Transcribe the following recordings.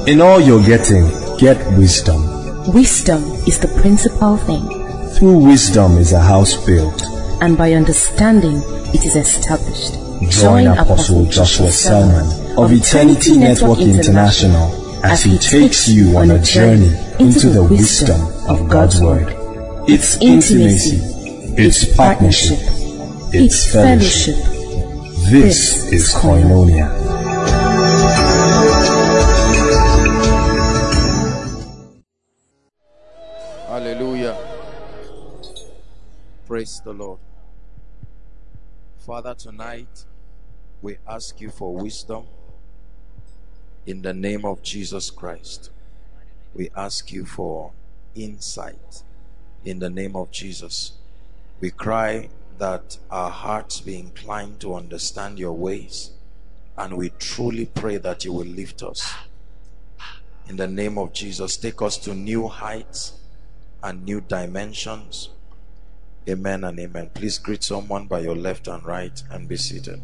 In all you're getting, get wisdom. Wisdom is the principal thing. Through wisdom is a house built, and by understanding it is established. Join Apostle Joshua Selman of Eternity Network International as he takes you on a journey into the wisdom of God's Word. It's intimacy, it's partnership, it's fellowship. This is Koinonia. Hallelujah. Praise the Lord. Father, tonight we ask you for wisdom in the name of Jesus Christ. We ask you for insight in the name of Jesus. We cry that our hearts be inclined to understand your ways, and we truly pray that you will lift us in the name of Jesus. Take us to new heights and new dimensions. Amen and amen. Please greet someone by your left and right and be seated.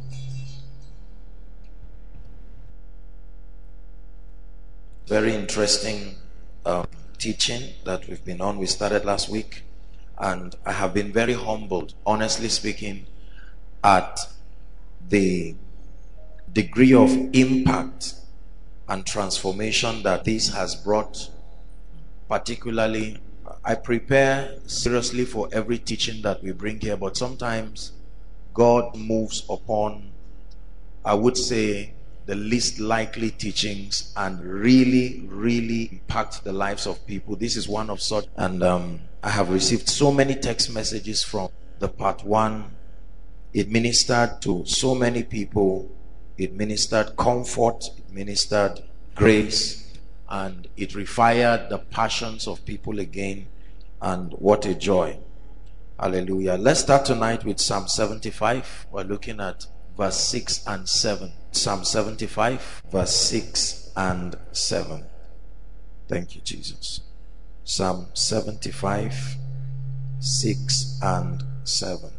Very interesting teaching that we've been on. We started last week, and I have been very humbled, honestly speaking, at the degree of impact and transformation that this has brought. Particularly, I prepare seriously for every teaching that we bring here, but sometimes God moves upon, I would say, the least likely teachings and really impact the lives of people. This is one of such, and I have received so many text messages from the part one. It ministered to so many people. It ministered comfort, it ministered grace, and it refired the passions of people again. And what a joy. Hallelujah. Let's start tonight with Psalm 75. We're looking at verse 6 and 7. Psalm 75, verse 6 and 7. Thank you, Jesus. Psalm 75, 6 and 7.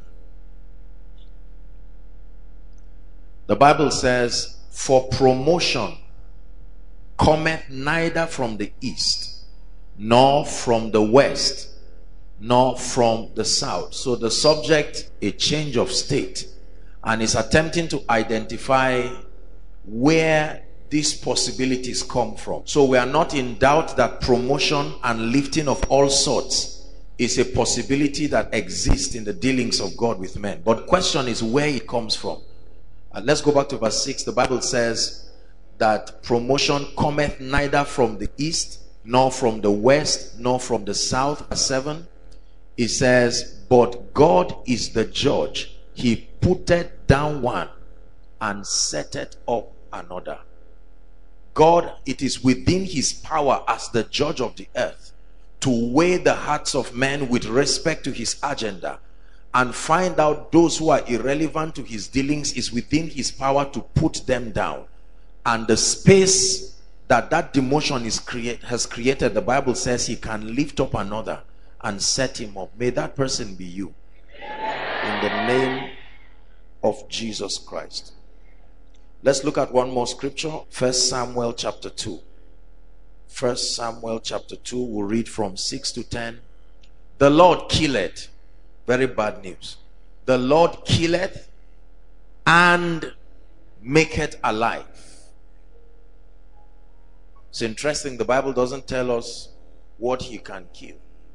The Bible says, "For promotion cometh neither from the east, nor from the west, nor from the south." So the subject, a change of state, and is attempting to identify where these possibilities come from. So we are not in doubt that promotion and lifting of all sorts is a possibility that exists in the dealings of God with men. But the question is where it comes from. Let's go back to verse 6. The Bible says that promotion cometh neither from the east, nor from the west, nor from the south. Verse 7, it says, "But God is the judge. He putteth down one and setteth up another." God, it is within his power as the judge of the earth to weigh the hearts of men with respect to his agenda and find out those who are irrelevant to his dealings. Is within his power to put them down. And the space that demotion has created, the Bible says he can lift up another and set him up. May that person be you. In the name of Jesus Christ. Let's look at one more scripture. 1 Samuel chapter 2. 1 Samuel chapter 2, we'll read from 6 to 10. "The Lord killeth," very bad news. "The Lord killeth and maketh alive." It's interesting, the Bible doesn't tell us what he can kill.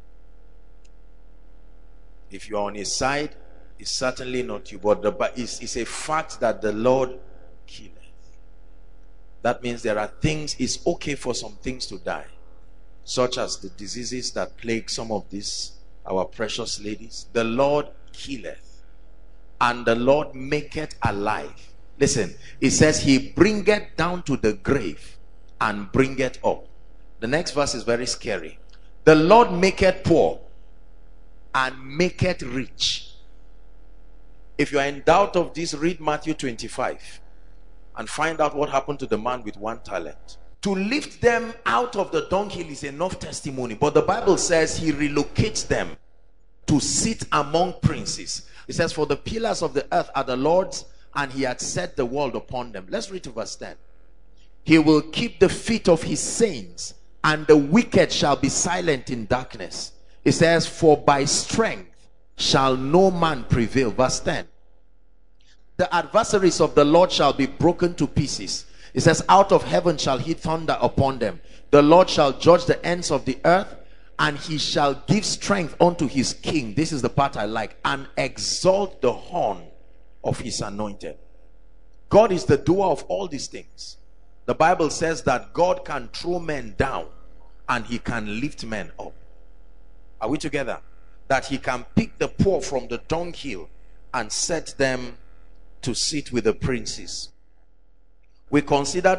If you're on his side, it's certainly not you, but it's a fact that the Lord killeth. That means there are things, it's okay for some things to die, such as the diseases that plague some of these, our precious ladies. The Lord killeth and the Lord maketh alive. Listen, it says he bringeth down to the grave and bringeth up. The next verse is very scary. "The Lord maketh poor and maketh rich." If you are in doubt of this, read Matthew 25 and find out what happened to the man with 1 talent. To lift them out of the dunghill is enough testimony, but the Bible says he relocates them to sit among princes. It says, "For the pillars of the earth are the Lord's, and he had set the world upon them." Let's read to verse 10. He will keep the feet of his saints, and the wicked shall be silent in darkness. It says, for by strength shall no man prevail. Verse 10. The adversaries of the Lord shall be broken to pieces. It says, out of heaven shall he thunder upon them. The Lord shall judge the ends of the earth, and he shall give strength unto his king. This is the part I like. And exalt the horn of his anointed. God is the doer of all these things. The Bible says that God can throw men down and he can lift men up. Are we together? That he can pick the poor from the dunghill and set them to sit with the princes. We consider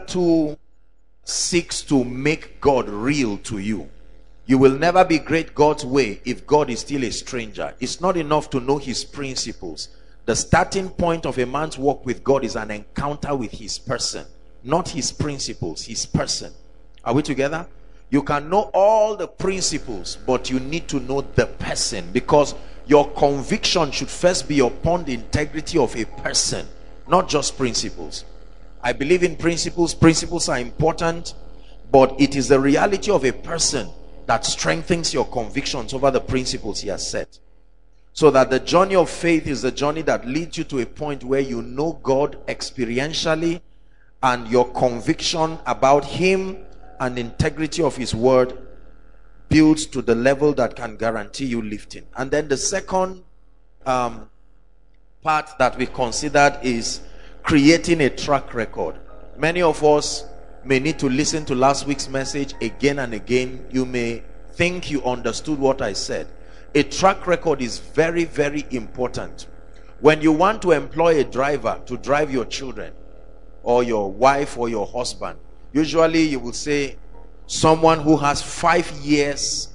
2:6 to make God real to you. You will never be great God's way if God is still a stranger. It's not enough to know his principles. The starting point of a man's walk with God is an encounter with his person, not his principles, his person. Are we together? You can know all the principles, but you need to know the person, because your conviction should first be upon the integrity of a person, not just principles. I believe in principles. Principles are important, but it is the reality of a person that strengthens your convictions over the principles he has set. So that the journey of faith is the journey that leads you to a point where you know God experientially, and your conviction about him and the integrity of his word builds to the level that can guarantee you lifting. And then the second part that we considered is creating a track record. Many of us may need to listen to last week's message again and again. You may think you understood what I said. A track record is very, very important. When you want to employ a driver to drive your children or your wife or your husband, usually you will say someone who has 5 years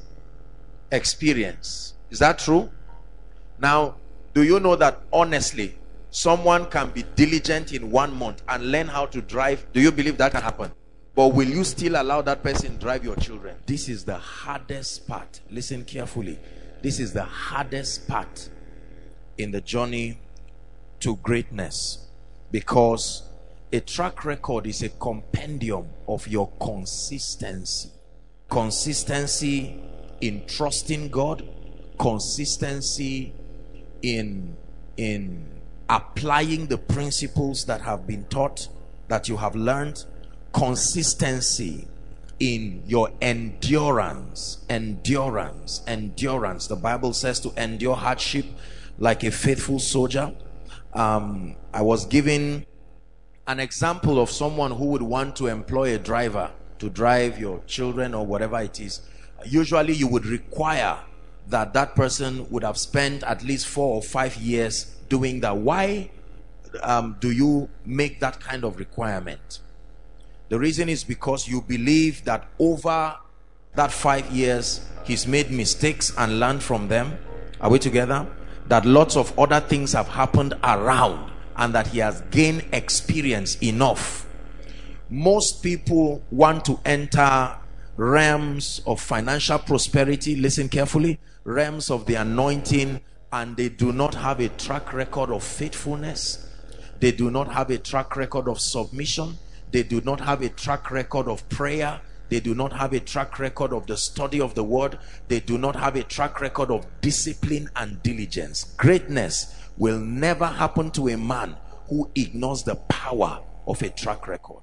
experience. Is that true? Now, do you know that honestly someone can be diligent in 1 month and learn how to drive? Do you believe that can happen? But will you still allow that person drive your children? This is the hardest part. Listen carefully. This is the hardest part in the journey to greatness, because a track record is a compendium of your consistency. Consistency in trusting God, consistency in applying the principles that have been taught, that you have learned, consistency in your endurance. The Bible says to endure hardship like a faithful soldier. I was given an example of someone who would want to employ a driver to drive your children or whatever it is. Usually you would require that that person would have spent at least 4 or 5 years doing that. Why do you make that kind of requirement? The reason is because you believe that over that 5 years he's made mistakes and learned from them. Are we together? That lots of other things have happened around and that he has gained experience enough. Most people want to enter realms of financial prosperity, listen carefully, realms of the anointing, and they do not have a track record of faithfulness. They do not have a track record of submission. They do not have a track record of prayer. They do not have a track record of the study of the word. They do not have a track record of discipline and diligence. Greatness will never happen to a man who ignores the power of a track record.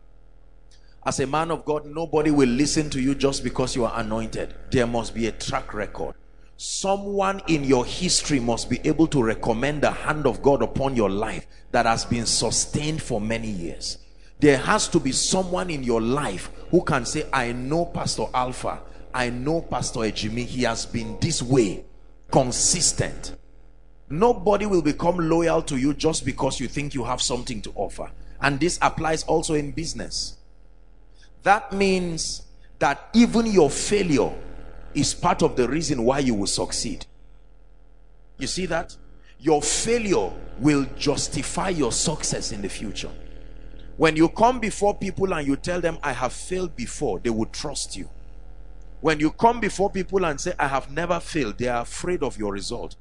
As a man of God, nobody will listen to you just because you are anointed. There must be a track record. Someone in your history must be able to recommend the hand of God upon your life that has been sustained for many years. There has to be someone in your life who can say, I know Pastor Alpha, I know Pastor Ejimi, he has been this way, consistent. Nobody will become loyal to you just because you think you have something to offer. And this applies also in business. That means that even your failure is part of the reason why you will succeed. You see that? Your failure will justify your success in the future. When you come before people and you tell them, I have failed before, they will trust you. When you come before people and say, I have never failed, they are afraid of your result.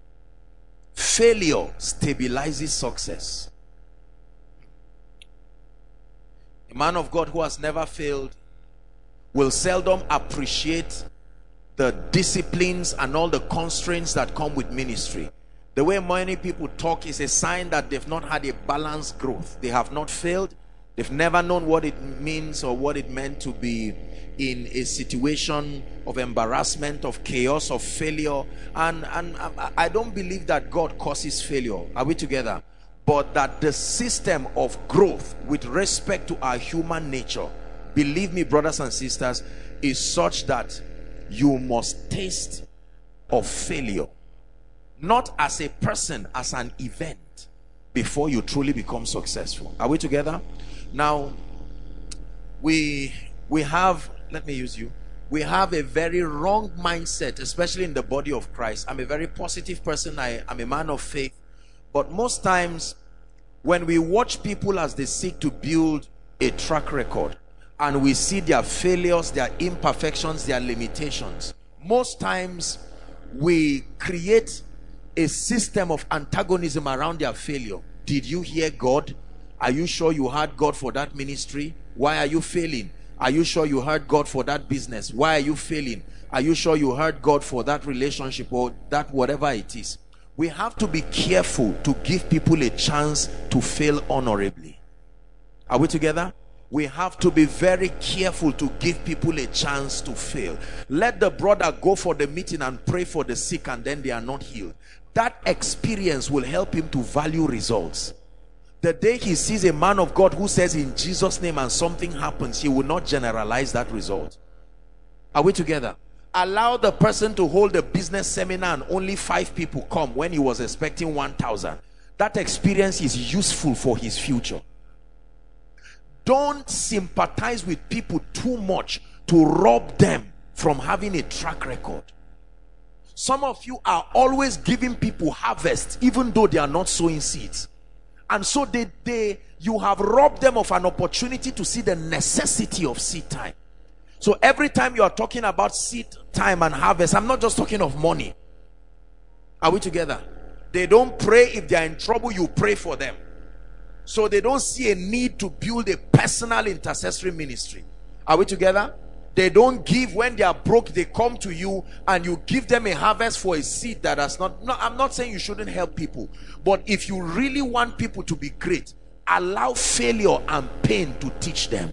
Failure stabilizes success. A man of God who has never failed will seldom appreciate the disciplines and all the constraints that come with ministry. The way many people talk is a sign that they've not had a balanced growth. They have not failed. They've never known what it means or what it meant to be in a situation of embarrassment, of chaos, of failure. And I don't believe that God causes failure. Are we together? But that the system of growth with respect to our human nature, believe me, brothers and sisters, is such that you must taste of failure, not as a person, as an event, before you truly become successful. Are we together? Now, we have, let me use you, we have a very wrong mindset, especially in the body of Christ. I'm a very positive person. I'm a man of faith. But most times, when we watch people as they seek to build a track record, and we see their failures, their imperfections, their limitations, most times we create a system of antagonism around their failure. Did you hear God? Are you sure you heard God for that ministry? Why are you failing? Are you sure you heard God for that business? Why are you failing? Are you sure you heard God for that relationship or that whatever it is? We have to be careful to give people a chance to fail honorably. Are we together? We have to be very careful to give people a chance to fail. Let the brother go for the meeting and pray for the sick and then they are not healed. That experience will help him to value results. The day he sees a man of God who says in Jesus' name and something happens, he will not generalize that result. Are we together? Allow the person to hold a business seminar and only 5 people come when he was expecting 1,000. That experience is useful for his future. Don't sympathize with people too much to rob them from having a track record. Some of you are always giving people harvest even though they are not sowing seeds. And so you have robbed them of an opportunity to see the necessity of seed time. So every time you are talking about seed time and harvest, I'm not just talking of money. Are we together? They don't pray if they are in trouble, you pray for them. So they don't see a need to build a personal intercessory ministry. Are we together? They don't give when they are broke. They come to you and you give them a harvest for a seed that has not. No, I'm not saying you shouldn't help people. But if you really want people to be great, allow failure and pain to teach them.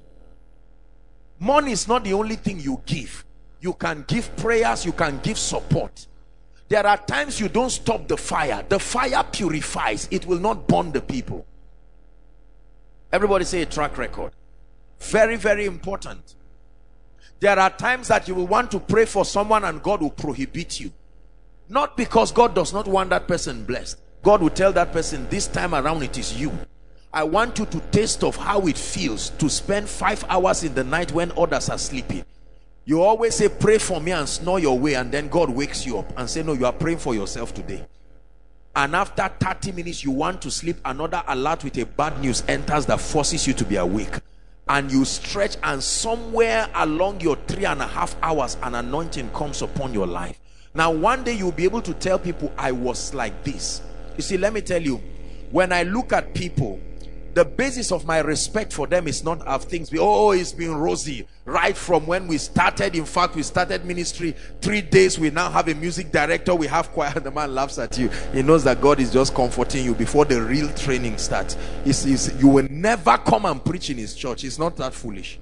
Money is not the only thing you give. You can give prayers. You can give support. There are times you don't stop the fire. The fire purifies. It will not burn the people. Everybody say a track record. Very, very important. There are times that you will want to pray for someone and God will prohibit you. Not because God does not want that person blessed. God will tell that person, this time around it is you. I want you to taste of how it feels to spend 5 hours in the night when others are sleeping. You always say, pray for me and snore your way, and then God wakes you up and say, no, you are praying for yourself today. And after 30 minutes you want to sleep, another alert with a bad news enters that forces you to be awake. And you stretch, and somewhere along your 3.5 hours an anointing comes upon your life. Now one day you'll be able to tell people, I was like this. You see, let me tell you, when I look at people, the basis of my respect for them is not of things. Oh, it's been rosy right from when we started. In fact, we started ministry 3 days. We now have a music director. We have choir. The man laughs at you. He knows that God is just comforting you before the real training starts. You will never come and preach in his church. It's not that foolish.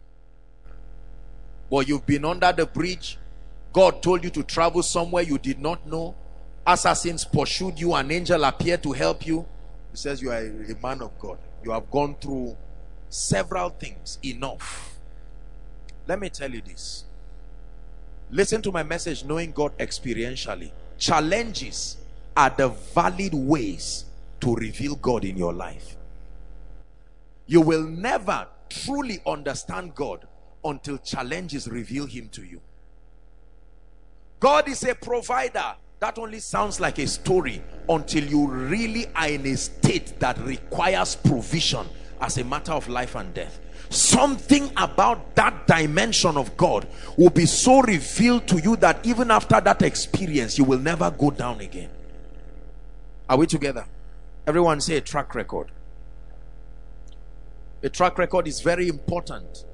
But you've been under the bridge. God told you to travel somewhere you did not know. Assassins pursued you. An angel appeared to help you. He says you are a man of God. You have gone through several things. Enough. Let me tell you this. Listen to my message knowing God experientially. Challenges are the valid ways to reveal God in your life. You will never truly understand God until challenges reveal him to you. God is a provider. That only sounds like a story until you really are in a state that requires provision as a matter of life and death. Something about that dimension of God will be so revealed to you that even after that experience, you will never go down again. Are we together? Everyone say a track record. A track record is very important.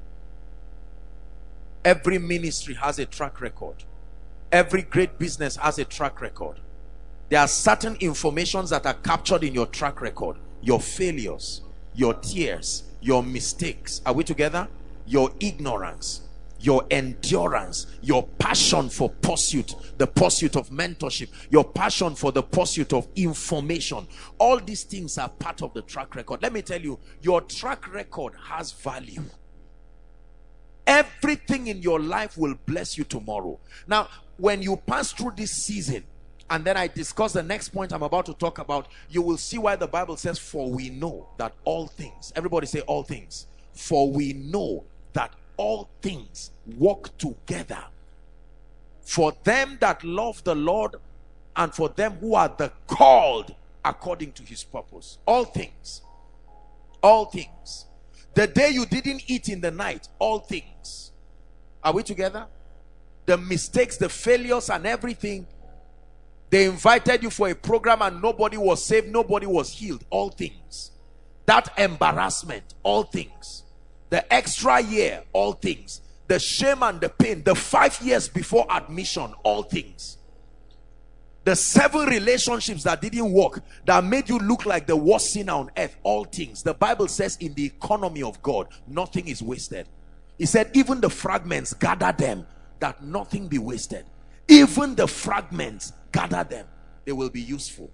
Every ministry has a track record. Every great business has a track record. There are certain informations that are captured in your track record. Your failures, your tears, your mistakes. Are we together? Your ignorance, your endurance, your passion for pursuit, the pursuit of mentorship, your passion for the pursuit of information. All these things are part of the track record. Let me tell you, your track record has value. Everything in your life will bless you tomorrow. Now, when you pass through this season, and then I discuss the next point I'm about to talk about, you will see why the Bible says, for we know that all things, everybody say all things, for we know that all things work together for them that love the Lord and for them who are the called according to his purpose. All things. All things. The day you didn't eat in the night, all things. Are we together? The mistakes, the failures and everything. They invited you for a program and nobody was saved, nobody was healed. All things. That embarrassment, all things. The extra year, all things. The shame and the pain, the 5 years before admission, all things. The 7 relationships that didn't work, that made you look like the worst sinner on earth, all things. The Bible says in the economy of God, nothing is wasted. He said, even the fragments, gather them, that nothing be wasted. Even the fragments, gather them. They will be useful.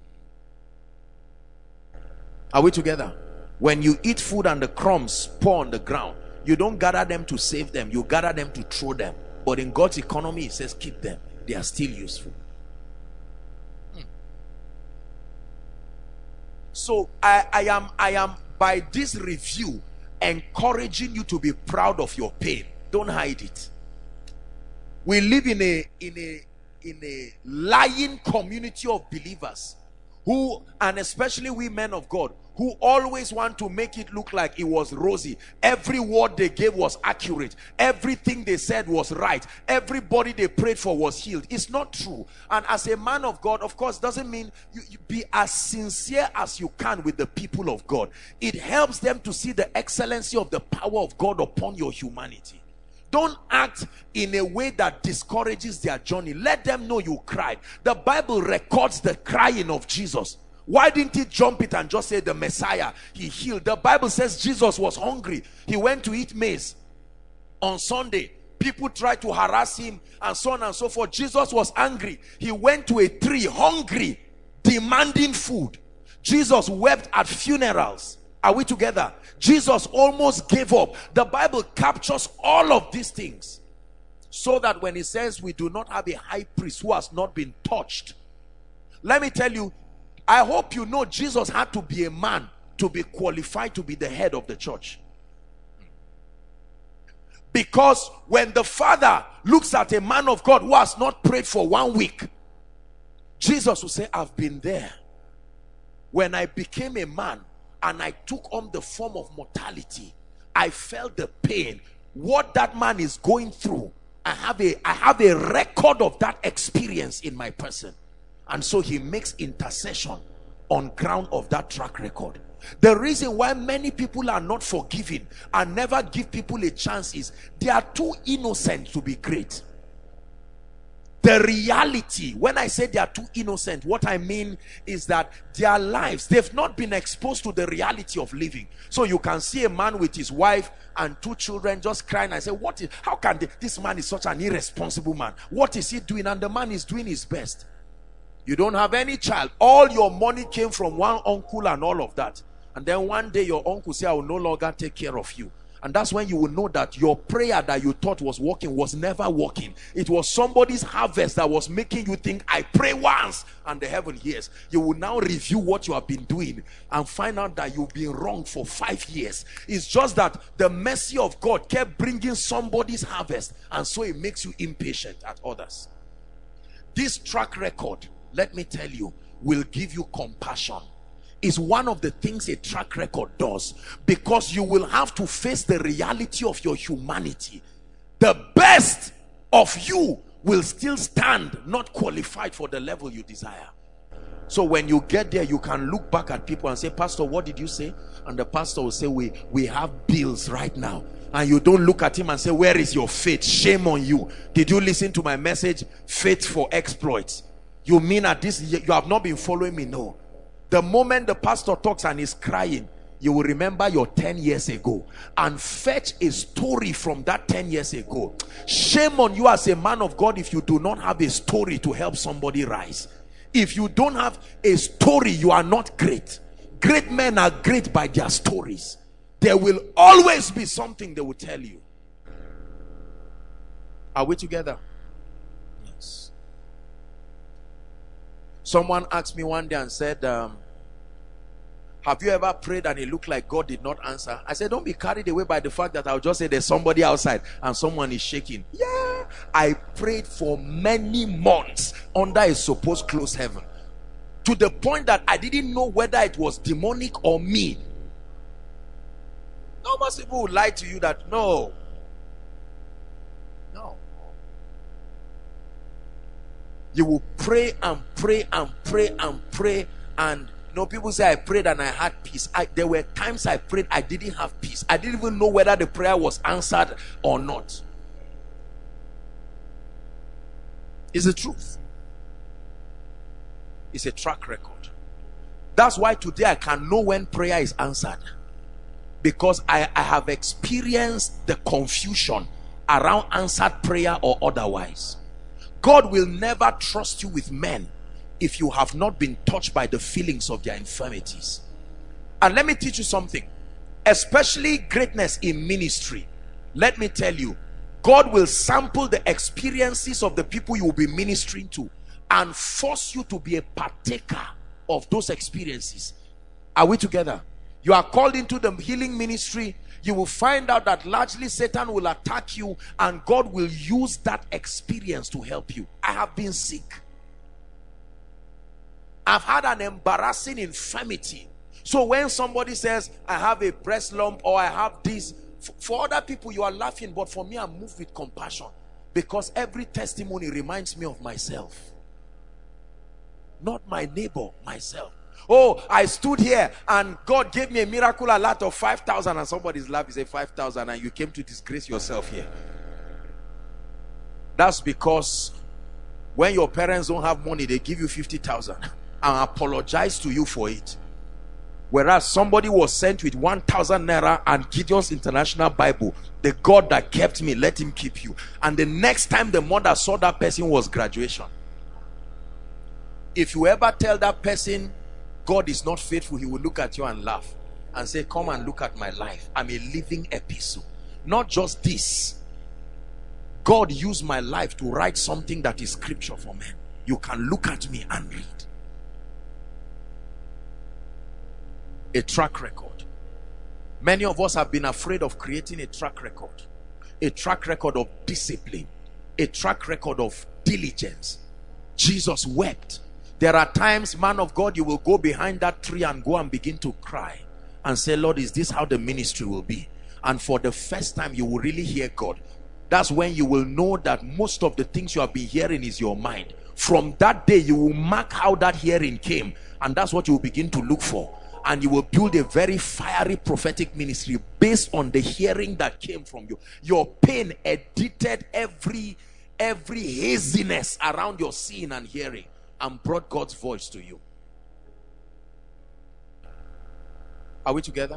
Are we together? When you eat food and the crumbs pour on the ground, you don't gather them to save them. You gather them to throw them. But in God's economy, it says keep them. They are still useful. So I am by this review encouraging you to be proud of your pain. Don't hide it. We live in a lying community of believers who, and especially we men of God, who always want to make it look like it was rosy. Every word they gave was accurate. Everything they said was right. Everybody they prayed for was healed. It's not true. And as a man of God, of course, doesn't mean you be as sincere as you can with the people of God. It helps them to see the excellency of the power of God upon your humanity. Don't act in a way that discourages their journey. Let them know you cried. The Bible records the crying of Jesus. Why didn't he jump it and just say the Messiah, he healed? The Bible says Jesus was hungry. He went to eat maize on Sunday. People tried to harass him and so on and so forth. Jesus was angry. He went to a tree hungry, demanding food. Jesus wept at funerals. Are we together? Jesus almost gave up. The Bible captures all of these things so that when it says we do not have a high priest who has not been touched. Let me tell you, I hope you know Jesus had to be a man to be qualified to be the head of the church. Because when the Father looks at a man of God who has not prayed for 1 week, Jesus will say, I've been there. When I became a man and I took on the form of mortality, I felt the pain. What that man is going through, I have a record of that experience in my person. And so he makes intercession on ground of that track record. The reason why many people are not forgiven and never give people a chance is they are too innocent to be great. The reality, when I say they are too innocent, what I mean is that their lives, they've not been exposed to the reality of living. So you can see a man with his wife and 2 children just crying and say, how can this man is such an irresponsible man? What is he doing? And the man is doing his best. You don't have any child. All your money came from one uncle and all of that. And then one day your uncle say, I will no longer take care of you. And that's when you will know that your prayer that you thought was working was never working. It was somebody's harvest that was making you think, I pray once and the heaven hears. You will now review what you have been doing and find out that you've been wrong for 5 years. It's just that the mercy of God kept bringing somebody's harvest, and so it makes you impatient at others. This track record, let me tell you, will give you compassion. Is one of the things a track record does, because you will have to face the reality of your humanity. The best of you will still stand not qualified for the level you desire. So when you get there, you can look back at people and say, Pastor, what did you say? And the pastor will say, we have bills right now. And you don't look at him and say, where is your faith? Shame on you. Did you listen to my message? Faith for exploits. You mean at this, you have not been following me? No. The moment the pastor talks and is crying, you will remember your 10 years ago and fetch a story from that 10 years ago. Shame on you as a man of God if you do not have a story to help somebody rise. If you don't have a story, you are not great. Great men are great by their stories. There will always be something they will tell you. Are we together? Yes. Someone asked me one day and said, have you ever prayed and it looked like God did not answer? I said, don't be carried away by the fact that I'll just say there's somebody outside and someone is shaking. Yeah, I prayed for many months under a supposed closed heaven, to the point that I didn't know whether it was demonic or me. Now most people will lie to you that no. You will pray and pray and pray and pray, and people say I prayed and I had peace. There were times I prayed, I didn't have peace. I didn't even know whether the prayer was answered or not. It's the truth. It's a track record. That's why today I can know when prayer is answered, because I have experienced the confusion around answered prayer or otherwise. God will never trust you with men if you have not been touched by the feelings of their infirmities. And let me teach you something, especially greatness in ministry. Let me tell you, God will sample the experiences of the people you will be ministering to and force you to be a partaker of those experiences. Are we together? You are called into the healing ministry. You will find out that largely Satan will attack you and God will use that experience to help you. I have been sick. I've had an embarrassing infirmity. So when somebody says, I have a breast lump or I have this, for other people you are laughing, but for me I'm moved with compassion, because every testimony reminds me of myself. Not my neighbor, myself. Oh, I stood here and God gave me a miracle alert of 5,000, and somebody's laugh is a 5,000 and you came to disgrace yourself here. That's because when your parents don't have money, they give you 50,000 and apologize to you for it. Whereas somebody was sent with 1,000 naira and Gideon's International Bible, the God that kept me, let him keep you. And the next time the mother saw that person was graduation. If you ever tell that person God is not faithful, he will look at you and laugh and say, come and look at my life. I'm a living epistle. Not just this, God used my life to write something that is scripture for men. You can look at me and read. A track record. Many of us have been afraid of creating a track record. A track record of discipline. A track record of diligence. Jesus wept. There are times, man of God, you will go behind that tree and go and begin to cry and say, Lord, is this how the ministry will be? And for the first time you will really hear God. That's when you will know that most of the things you have been hearing is your mind. From that day you will mark how that hearing came, and that's what you will begin to look for. And you will build a very fiery prophetic ministry based on the hearing that came from you. Your pain edited every haziness around your seeing and hearing and brought God's voice to you. Are we together?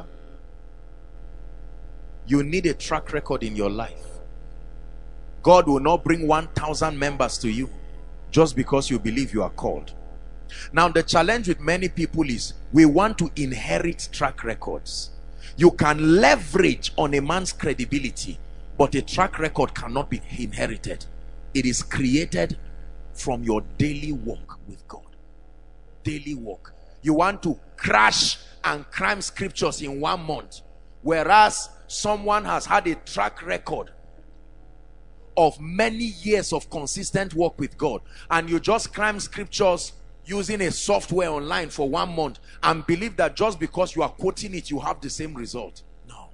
You need a track record in your life. God will not bring 1,000 members to you just because you believe you are called. Now the challenge with many people is we want to inherit track records. You can leverage on a man's credibility, but a track record cannot be inherited. It is created from your daily walk with God. Daily walk. You want to crash and cram scriptures in 1 month, whereas someone has had a track record of many years of consistent work with God, and you just cram scriptures using a software online for 1 month and believe that just because you are quoting it you have the same result. No.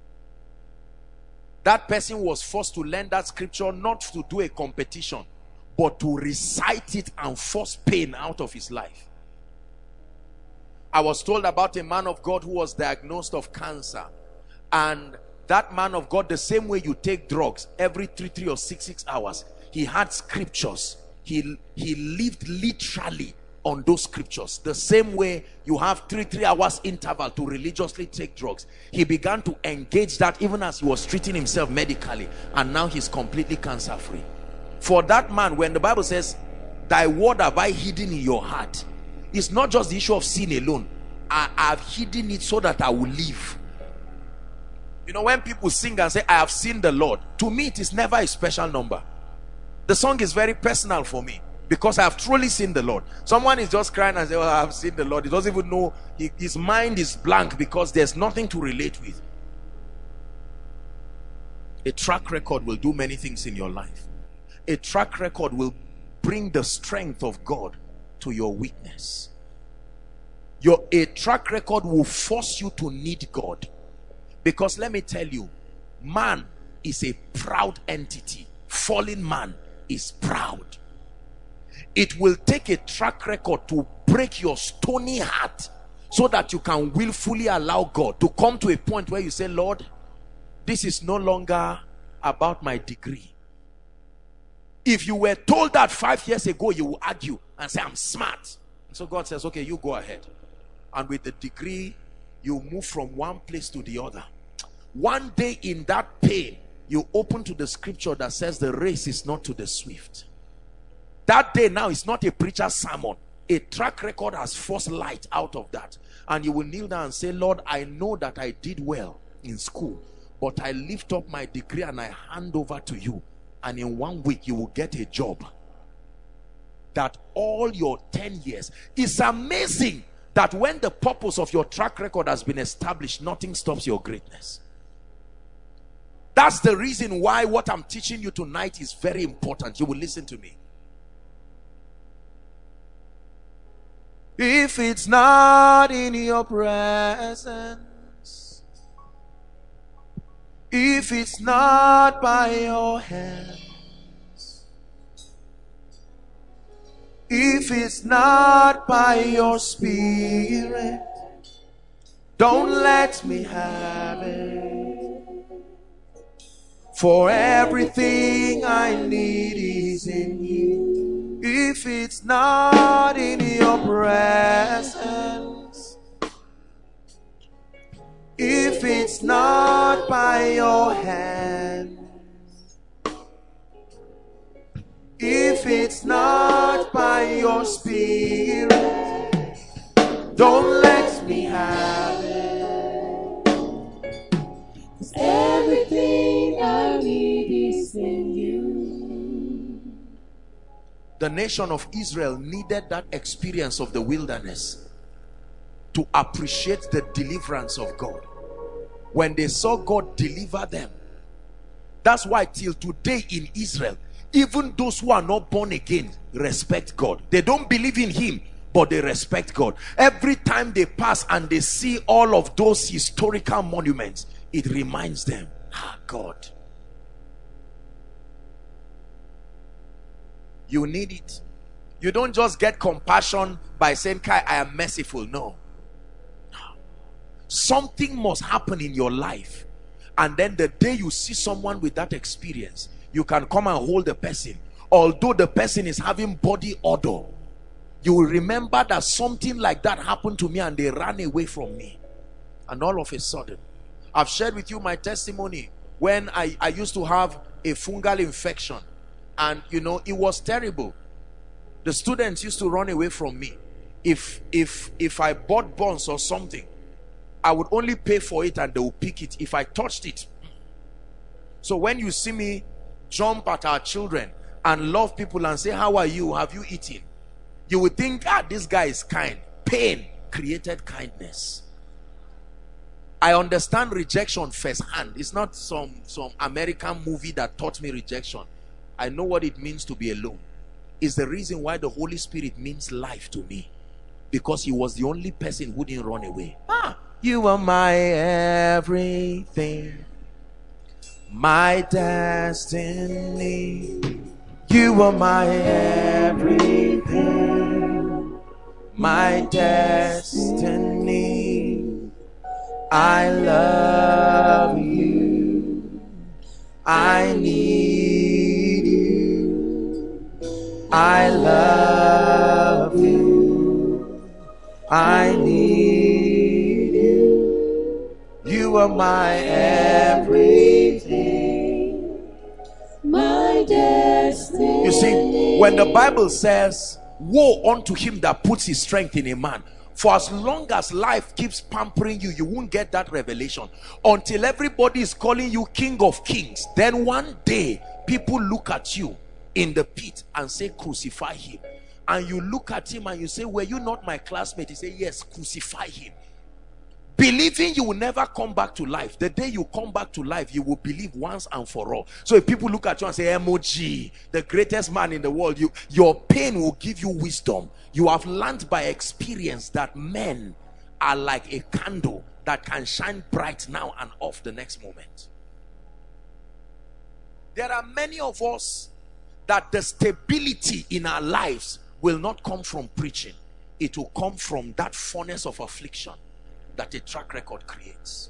That person was forced to learn that scripture not to do a competition, but to recite it and force pain out of his life. I was told about a man of God who was diagnosed of cancer, and that man of God, the same way you take drugs every 3 or 6 hours, he had scriptures. He lived literally on those scriptures. The same way you have 3 hours interval to religiously take drugs, he began to engage that even as he was treating himself medically, and now he's completely cancer free. For that man, when the Bible says, thy word have I hidden in your heart, it's not just the issue of sin alone. I have hidden it so that I will live. You know, when people sing and say, I have seen the Lord, to me it is never a special number. The song is very personal for me, because I have truly seen the Lord. Someone is just crying and say, oh, I have seen the Lord. He doesn't even know. His mind is blank because there's nothing to relate with. A track record will do many things in your life. A track record will bring the strength of God to your weakness. A track record will force you to need God. Because let me tell you, man is a proud entity. Fallen man is proud. It will take a track record to break your stony heart so that you can willfully allow God to come to a point where you say, Lord, this is no longer about my degree. If you were told that 5 years ago, you will argue and say, I'm smart. So God says, okay, you go ahead. And with the degree, you move from one place to the other. One day in that pain, you open to the scripture that says the race is not to the swift. That day now is not a preacher's sermon. A track record has forced light out of that. And you will kneel down and say, Lord, I know that I did well in school, but I lift up my degree and I hand over to you. And in 1 week, you will get a job. That all your 10 years. It's amazing that when the purpose of your track record has been established, nothing stops your greatness. That's the reason why what I'm teaching you tonight is very important. You will listen to me. If it's not in your presence, if it's not by your hands, if it's not by your spirit, don't let me have it. For everything I need is in you. If it's not in your presence, if it's not by your hand, if it's not by your spirit, don't let me have it. 'Cause everything I need is in you. The nation of Israel needed that experience of the wilderness to appreciate the deliverance of God. When they saw God deliver them, that's why till today in Israel, even those who are not born again respect God. They don't believe in him, but they respect God. Every time they pass and they see all of those historical monuments, it reminds them, God. You need it. You don't just get compassion by saying, Kai, I am merciful. No. Something must happen in your life. And then the day you see someone with that experience, you can come and hold the person. Although the person is having body odor, you will remember that something like that happened to me and they ran away from me. And all of a sudden, I've shared with you my testimony when I used to have a fungal infection. And you know, it was terrible. The students used to run away from me. If I bought buns or something, I would only pay for it and they would pick it if I touched it. So when you see me jump at our children and love people and say, how are you? Have you eaten? You would think, this guy is kind. Pain created kindness. I understand rejection firsthand. It's not some American movie that taught me rejection. I know what it means to be alone. It's the reason why the Holy Spirit means life to me. Because he was the only person who didn't run away. You are my everything, my destiny. You are my everything, my destiny. I love you. I need you. I love you. I need you. You are my everything, my destiny. You see, when the Bible says, woe unto him that puts his strength in a man, for as long as life keeps pampering you, you won't get that revelation until everybody is calling you King of Kings. Then one day people look at you in the pit and say, crucify him. And you look at him and you say, were you not my classmate? He say, yes, crucify him. Believing you will never come back to life. The day you come back to life, you will believe once and for all. So if people look at you and say, MOG, the greatest man in the world, your pain will give you wisdom. You have learned by experience that men are like a candle that can shine bright now and off the next moment. There are many of us that the stability in our lives will not come from preaching. It will come from that furnace of affliction that a track record creates.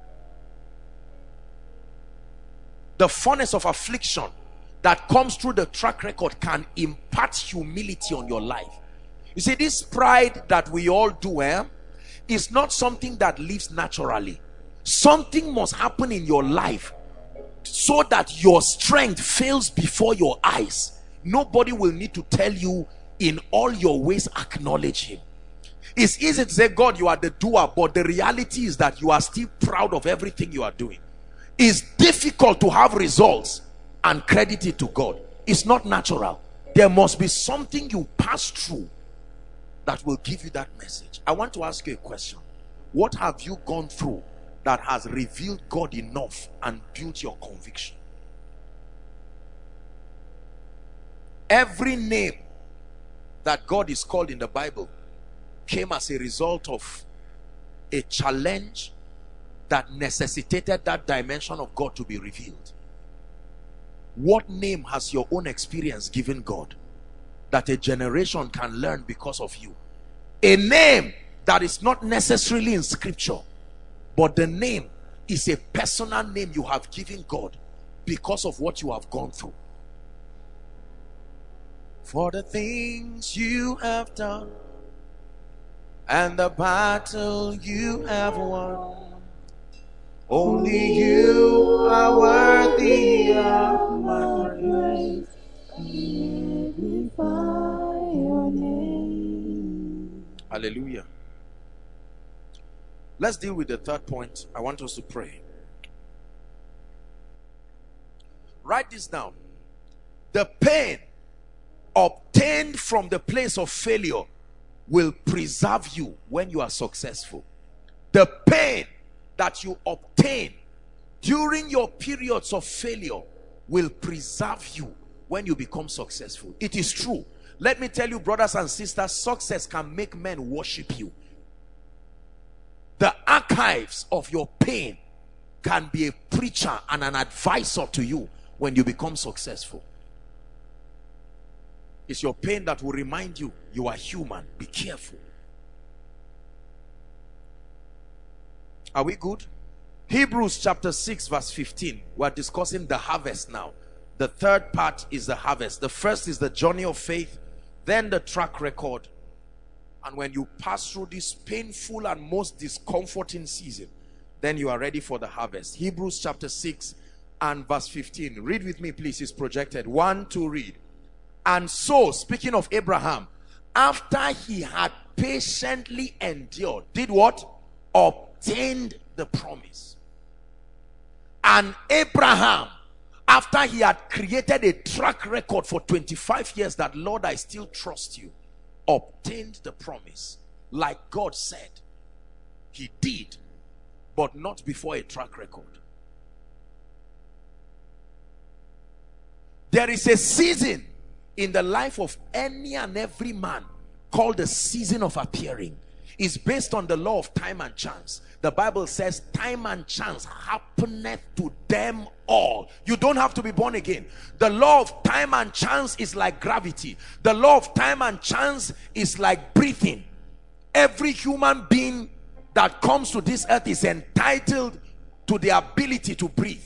The furnace of affliction that comes through the track record can impart humility on your life. You see, this pride that we all do is not something that lives naturally. Something must happen in your life so that your strength fails before your eyes. Nobody will need to tell you, in all your ways acknowledge him. It's easy to say, God, you are the doer, but the reality is that you are still proud of everything you are doing. It's difficult to have results and credit it to God. It's not natural. There must be something you pass through that will give you that message. I want to ask you a question. What have you gone through that has revealed God enough and built your conviction? Every name that God is called in the Bible came as a result of a challenge that necessitated that dimension of God to be revealed. What name has your own experience given God that a generation can learn because of you? A name that is not necessarily in scripture, but the name is a personal name you have given God because of what you have gone through. For the things you have done and the battle you have won, only you are worthy of my praise. Magnify your name. Hallelujah. Let's deal with the third point. I want us to pray. Write this down. The pain obtained from the place of failure will preserve you when you are successful. The pain that you obtain during your periods of failure will preserve you when you become successful. It is true. Let me tell you, brothers and sisters, success can make men worship you. The archives of your pain can be a preacher and an advisor to you when you become successful. It's your pain that will remind you, you are human. Be careful. Are we good? Hebrews chapter 6 verse 15. We're discussing the harvest now. The third part is the harvest. The first is the journey of faith, then the track record. And when you pass through this painful and most discomforting season, then you are ready for the harvest. Hebrews chapter 6 and verse 15. Read with me, please. It's projected. 1, 2, read. And so, speaking of Abraham, after he had patiently endured, did what? Obtained the promise. And Abraham, after he had created a track record for 25 years that, Lord, I still trust you, obtained the promise. Like God said, he did, but not before a track record. There is a season in the life of any and every man called the season of appearing. Is based on the law of time and chance. The Bible says time and chance happeneth to them all. You don't have to be born again. The law of time and chance is like gravity. The law of time and chance is like breathing. Every human being that comes to this earth is entitled to the ability to breathe.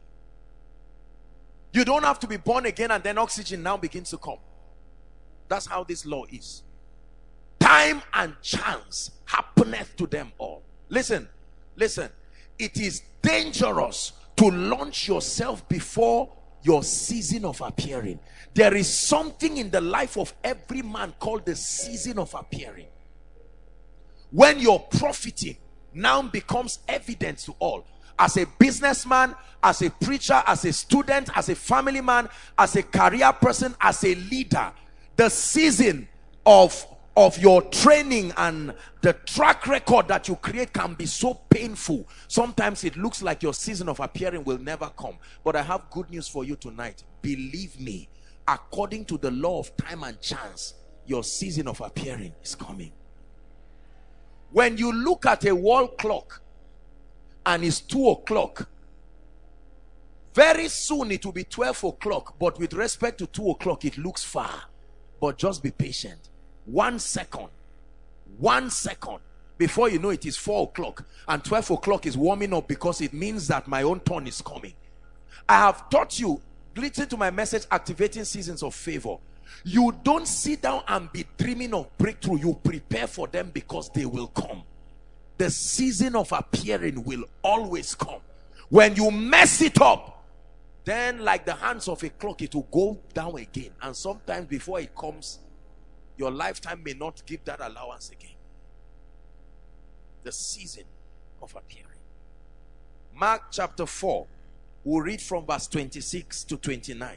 You don't have to be born again and then oxygen now begins to come. That's how this law is. Time and chance happeneth to them all. Listen, listen. It is dangerous to launch yourself before your season of appearing. There is something in the life of every man called the season of appearing. When your profiting now becomes evident to all. As a businessman, as a preacher, as a student, as a family man, as a career person, as a leader, the season of your training and the track record that you create can be so painful. Sometimes it looks like your season of appearing will never come. But I have good news for you tonight. Believe me, according to the law of time and chance, your season of appearing is coming. When you look at a wall clock and it's 2 o'clock, very soon it will be 12 o'clock, but with respect to 2 o'clock it looks far. But just be patient. 1 second, before you know it is 4 o'clock, and 12 o'clock is warming up, because it means that my own turn is coming. I have taught you, listen to my message, activating seasons of favor. You don't sit down and be dreaming of breakthrough. You prepare for them because they will come. The season of appearing will always come. When you mess it up, then like the hands of a clock, it will go down again. And sometimes before it comes, your lifetime may not give that allowance again. The season of appearing. Mark chapter 4. We'll read from verse 26 to 29.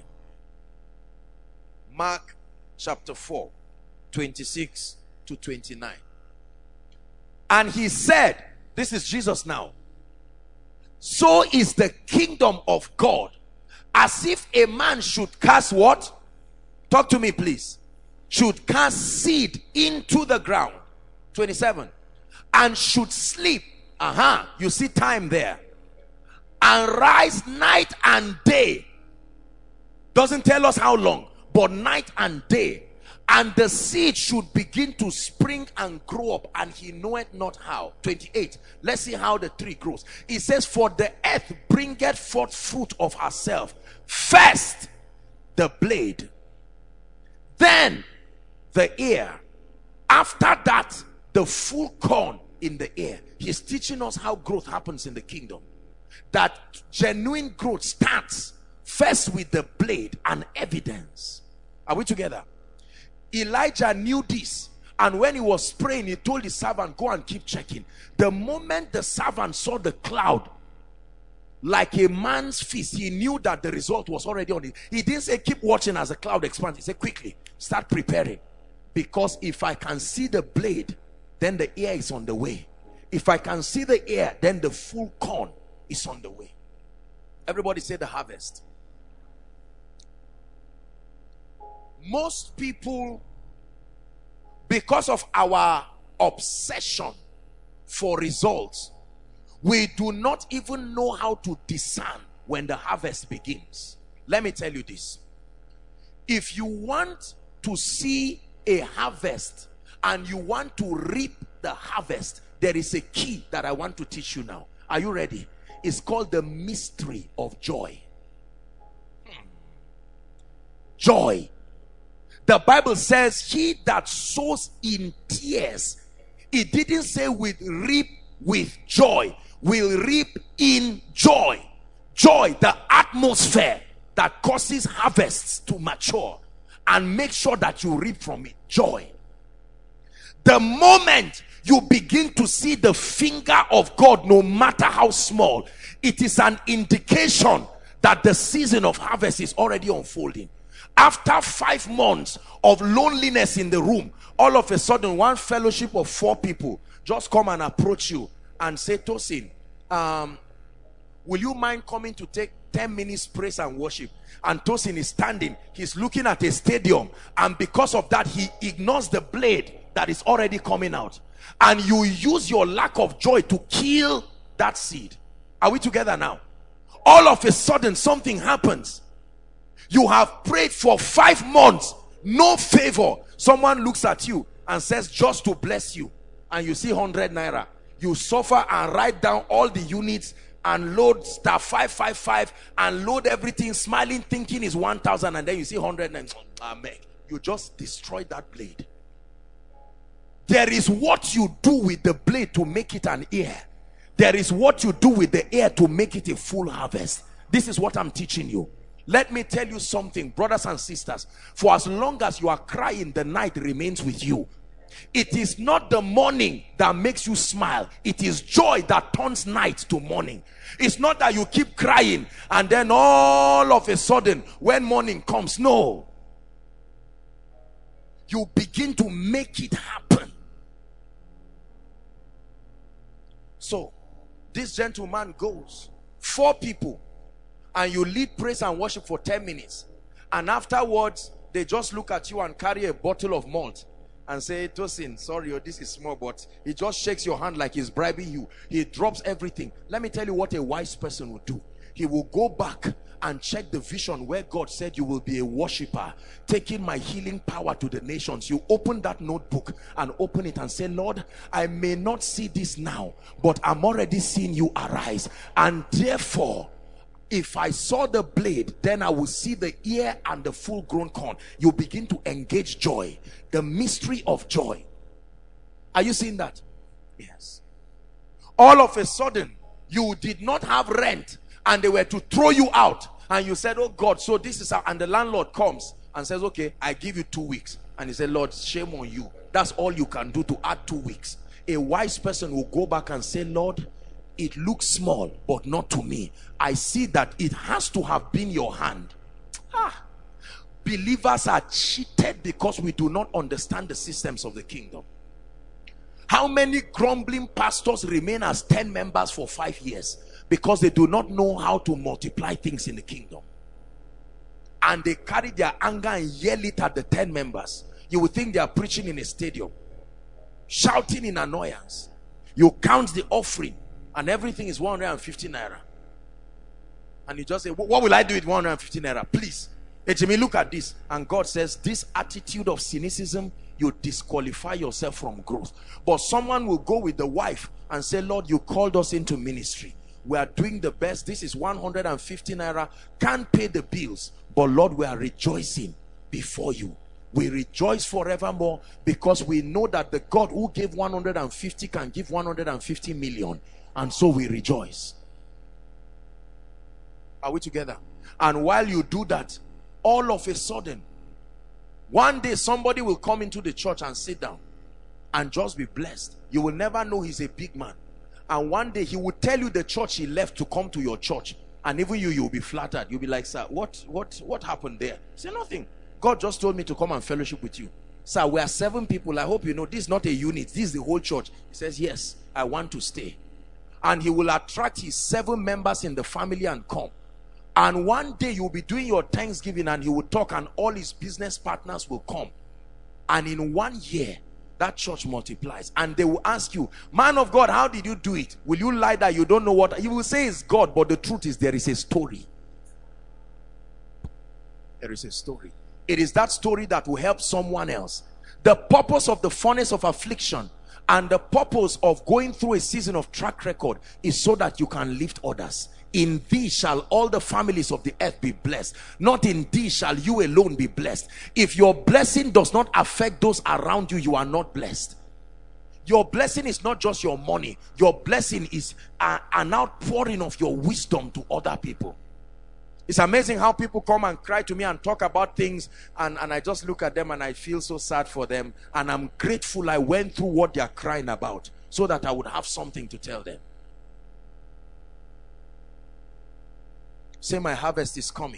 Mark chapter 4, 26 to 29. And he said, this is Jesus now, so is the kingdom of God, as if a man should cast what? Talk to me please. Should cast seed into the ground. 27. And should sleep. You see time there. And rise night and day. Doesn't tell us how long, but night and day. And the seed should begin to spring and grow up, and he knoweth not how. 28. Let's see how the tree grows. It says, for the earth bringeth forth fruit of herself. First the blade, then the ear, after that the full corn in the ear. He's teaching us how growth happens in the kingdom. That genuine growth starts first with the blade and evidence. Are we together? Elijah knew this, and when he was praying, he told his servant, go and keep checking. The moment the servant saw the cloud like a man's fist, he knew that the result was already on it. He didn't say keep watching as the cloud expands. He said quickly start preparing, because if I can see the blade, then the ear is on the way. If I can see the ear, then the full corn is on the way. Everybody say the harvest. Most people, because of our obsession for results, we do not even know how to discern when the harvest begins. Let me tell you this. If you want to see a harvest and you want to reap the harvest, there is a key that I want to teach you now. Are you ready? It's called the mystery of joy. Joy. The Bible says, he that sows in tears, it didn't say will reap with joy, will reap in joy. Joy, the atmosphere that causes harvests to mature and make sure that you reap from it. Joy. The moment you begin to see the finger of God, no matter how small, it is an indication that the season of harvest is already unfolding. After 5 months of loneliness in the room, all of a sudden one fellowship of 4 people just come and approach you and say, Tosin, will you mind coming to take 10 minutes praise and worship? And Tosin is standing, he's looking at a stadium, and because of that he ignores the blade that is already coming out, and you use your lack of joy to kill that seed. Are we together now? All of a sudden something happens. You have prayed for 5 months, no favor. Someone looks at you and says, just to bless you. and you see 100 naira. You suffer and write down all the units and load star 555 and load everything, smiling, thinking is 1,000, and then you see 100 and amen. You just destroyed that blade. There is what you do with the blade to make it an ear. There is what you do with the ear to make it a full harvest. This is what I'm teaching you. Let me tell you something, brothers and sisters. For as long as you are crying, the night remains with you. It is not the morning that makes you smile. It is joy that turns night to morning. It's not that you keep crying and then all of a sudden when morning comes, no. You begin to make it happen. So this gentleman goes, 4 people, and you lead praise and worship for 10 minutes, and afterwards they just look at you and carry a bottle of malt and say, Tosin, sorry, this is small, but he just shakes your hand like he's bribing you. He drops everything. Let me tell you what a wise person would do. He will go back and check the vision where God said you will be a worshiper, taking my healing power to the nations. You open that notebook and open it and say, Lord, I may not see this now, but I'm already seeing you arise, and therefore if I saw the blade, then I will see the ear and the full grown corn. You begin to engage joy, the mystery of joy. Are you seeing that? Yes. All of a sudden you did not have rent and they were to throw you out, and you said, oh God, so this is how, and the landlord comes and says, okay, I give you 2 weeks, and he said, Lord, shame on you. That's all you can do to add 2 weeks. A wise person will go back and say, Lord, it looks small, but not to me. I see that it has to have been your hand. Believers are cheated because we do not understand the systems of the kingdom. How many grumbling pastors remain as 10 members for 5 years? Because they do not know how to multiply things in the kingdom. And they carry their anger and yell it at the 10 members. You would think they are preaching in a stadium, shouting in annoyance. You count the offering and everything is 150 naira. And you just say, what will I do with 150 naira? Please. Hey Jimmy, look at this. And God says, this attitude of cynicism, you disqualify yourself from growth. But someone will go with the wife and say, Lord, you called us into ministry. We are doing the best. This is 150 naira. Can't pay the bills. But Lord, we are rejoicing before you. We rejoice forevermore because we know that the God who gave 150 can give 150 million. And so we rejoice. Are we together? And while you do that, all of a sudden, one day somebody will come into the church and sit down and just be blessed. You will never know he's a big man. And one day he will tell you the church he left to come to your church. And even you'll be flattered. You'll be like, sir, what happened there? Say nothing. God just told me to come and fellowship with you. Sir, we are 7 people. I hope you know this is not a unit. This is the whole church. He says, yes, I want to stay. And he will attract his 7 members in the family and come. And one day you'll be doing your Thanksgiving and he will talk and all his business partners will come. And in 1 year, that church multiplies. And they will ask you, man of God, how did you do it? Will you lie that you don't know what? You will say it's God, but the truth is there is a story. There is a story. It is that story that will help someone else. The purpose of the furnace of affliction and the purpose of going through a season of track record is so that you can lift others. In thee shall all the families of the earth be blessed. Not in thee shall you alone be blessed. If your blessing does not affect those around you, you are not blessed. Your blessing is not just your money. Your blessing is an outpouring of your wisdom to other people. It's amazing how people come and cry to me and talk about things, and I just look at them and I feel so sad for them, and I'm grateful I went through what they are crying about so that I would have something to tell them. Say, my harvest is coming.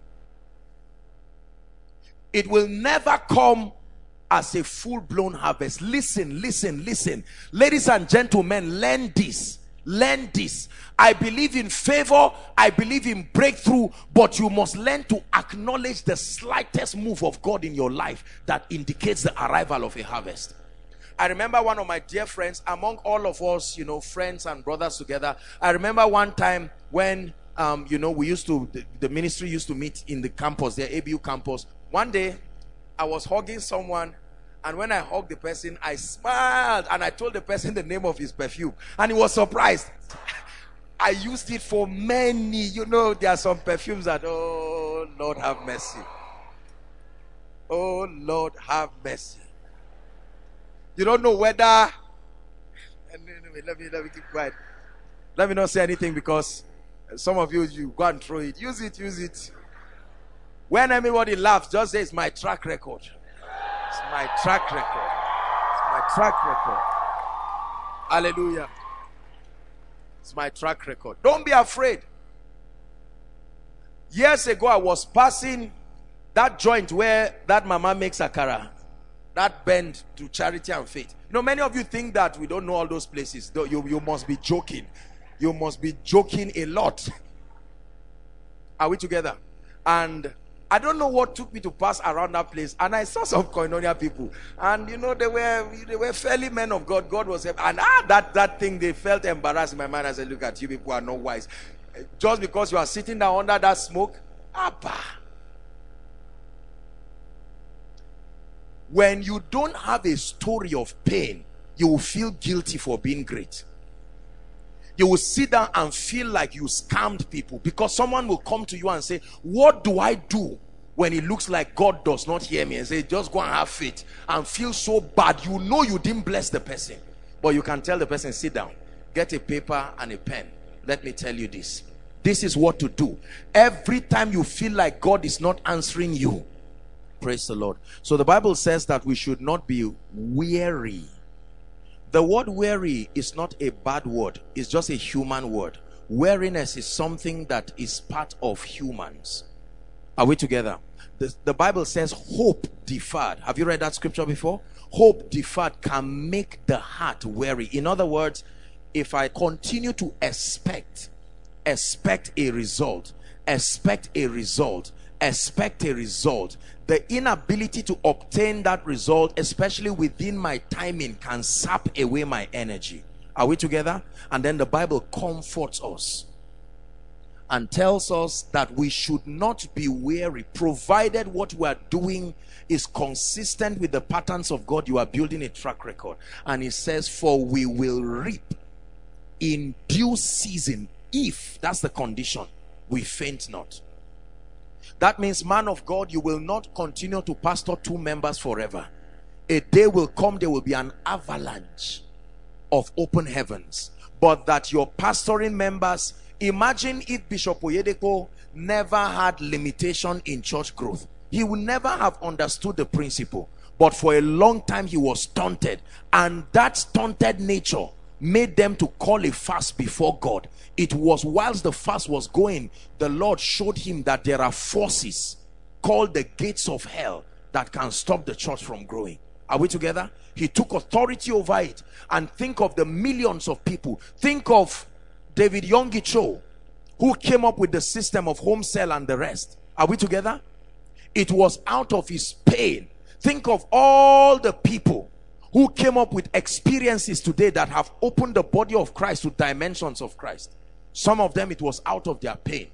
It will never come as a full-blown harvest. Listen, listen, listen. Ladies and gentlemen, learn this. Learn this. I believe in favor. I believe in breakthrough. But you must learn to acknowledge the slightest move of God in your life that indicates the arrival of a harvest. I remember one of my dear friends, among all of us, you know, friends and brothers together. I remember one time when you know, we used to, the ministry used to meet in the campus, the ABU campus. One day, I was hugging someone, And when I hugged the person, I smiled and I told the person the name of his perfume. And he was surprised. I used it for many. You know, there are some perfumes that, oh, Lord have mercy. Oh, Lord have mercy. You don't know whether... Let me keep quiet. Let me not say anything, because some of you go and throw it. Use it. When anybody laughs, just say, it's my track record. It's my track record. It's my track record. Hallelujah. It's my track record. Don't be afraid. Years ago, I was passing that joint where that mama makes akara. That bend to Charity and Faith. You know, many of you think that we don't know all those places. You must be joking. You must be joking a lot. Are we together? And I don't know what took me to pass around that place, and I saw some Koinonia people, and you know, they were fairly men of God. God was helping, and that thing, they felt embarrassed in my mind. I said, look at you people are not wise. Just because you are sitting down under that smoke, Abba. When you don't have a story of pain, you will feel guilty for being great. You will sit down and feel like you scammed people, because someone will come to you and say, what do I do when it looks like God does not hear me? And say, just go and have faith, and feel so bad. You know you didn't bless the person, but you can tell the person, sit down, get a paper and a pen. Let me tell you this. This is what to do. Every time you feel like God is not answering you, praise the Lord. So the Bible says that we should not be weary. The word weary is not a bad word. It's just a human word. Weariness is something that is part of humans. Are we together? The Bible says hope deferred. Have you read that scripture before? Hope deferred can make the heart weary. In other words, if I continue to expect a result, the inability to obtain that result, especially within my timing, can sap away my energy. Are we together? And then the Bible comforts us and tells us that we should not be weary, provided what we are doing is consistent with the patterns of God. You are building a track record. And it says, for we will reap in due season, if, that's the condition, we faint not. That means, man of God, you will not continue to pastor 2 members forever. A day will come, there will be an avalanche of open heavens. But that your pastoring members, imagine if Bishop Oyedepo never had limitation in church growth. He would never have understood the principle. But for a long time he was stunted, and that stunted nature made them to call a fast before God. It was whilst the fast was going, the Lord showed him that there are forces called the gates of hell that can stop the church from growing. Are we together? He took authority over it. And think of the millions of people. Think of David Yonggi Cho, who came up with the system of home cell and the rest. Are we together? It was out of his pain. Think of all the people who came up with experiences today that have opened the body of Christ to dimensions of Christ. Some of them, it was out of their pain.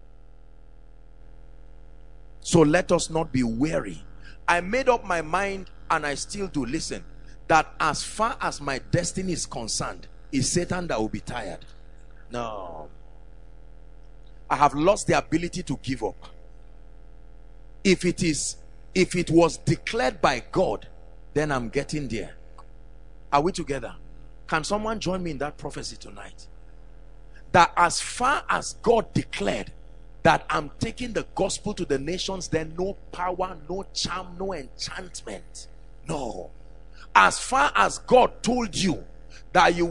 So let us not be weary. I made up my mind, and I still do, listen, that as far as my destiny is concerned, it's Satan that will be tired. No. I have lost the ability to give up. If it was declared by God, then I'm getting there. Are we together? Can someone join me in that prophecy tonight? That as far as God declared that I'm taking the gospel to the nations, then no power, no charm, no enchantment. No. As far as God told you that you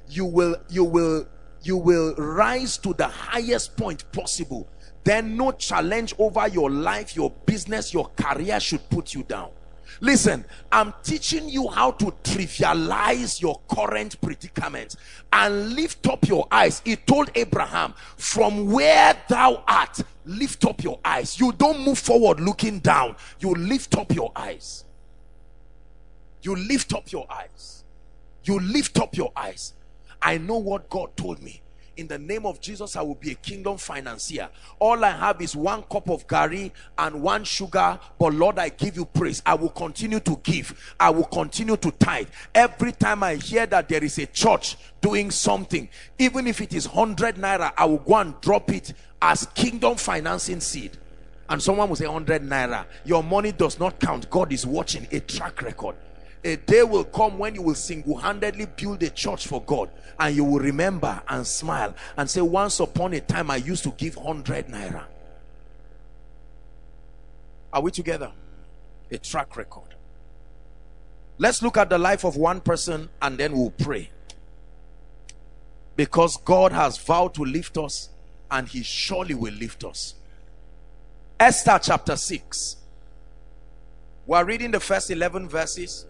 will rise to the highest point possible, then no challenge over your life, your business, your career should put you down. Listen, I'm teaching you how to trivialize your current predicament and lift up your eyes. He told Abraham, from where thou art, lift up your eyes. You don't move forward looking down. You lift up your eyes. You lift up your eyes. You lift up your eyes. I know what God told me. in the name of Jesus, I will be a kingdom financier. All I have is 1 cup of gari and 1 sugar, but Lord, I give you praise. I will continue to give. I will continue to tithe. Every time I hear that there is a church doing something, even if it is 100 naira, I will go and drop it as kingdom financing seed. And someone will say, 100 naira, your money does not count. God is watching. A track record. A day will come when you will single-handedly build a church for God, and you will remember and smile and say, once upon a time I used to give 100 naira. Are we together? A track record. Let's look at the life of one person and then we'll pray, because God has vowed to lift us and he surely will lift us. Esther chapter 6. We're reading the first 11 verses.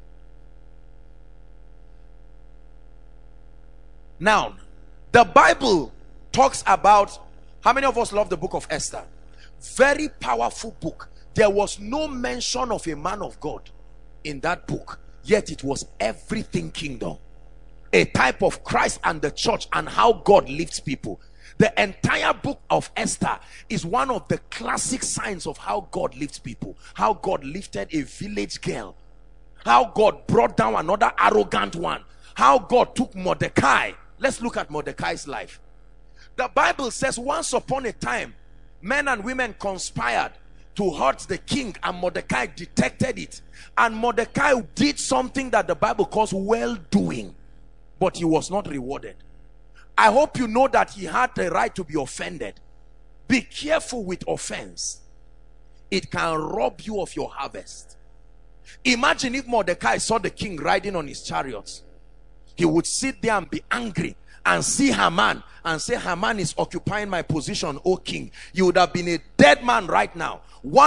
Now, the Bible talks about, how many of us love the book of Esther? Very powerful book. There was no mention of a man of God in that book, yet it was everything kingdom. A type of Christ and the church and how God lifts people. The entire book of Esther is one of the classic signs of how God lifts people. How God lifted a village girl. How God brought down another arrogant one. How God took Mordecai. Let's look at Mordecai's life. The Bible says once upon a time, men and women conspired to hurt the king, and Mordecai detected it. And Mordecai did something that the Bible calls well-doing, but he was not rewarded. I hope you know that he had the right to be offended. Be careful with offense. It can rob you of your harvest. Imagine if Mordecai saw the king riding on his chariots. He would sit there and be angry and see Haman and say, Haman is occupying my position, O king. You would have been a dead man right now.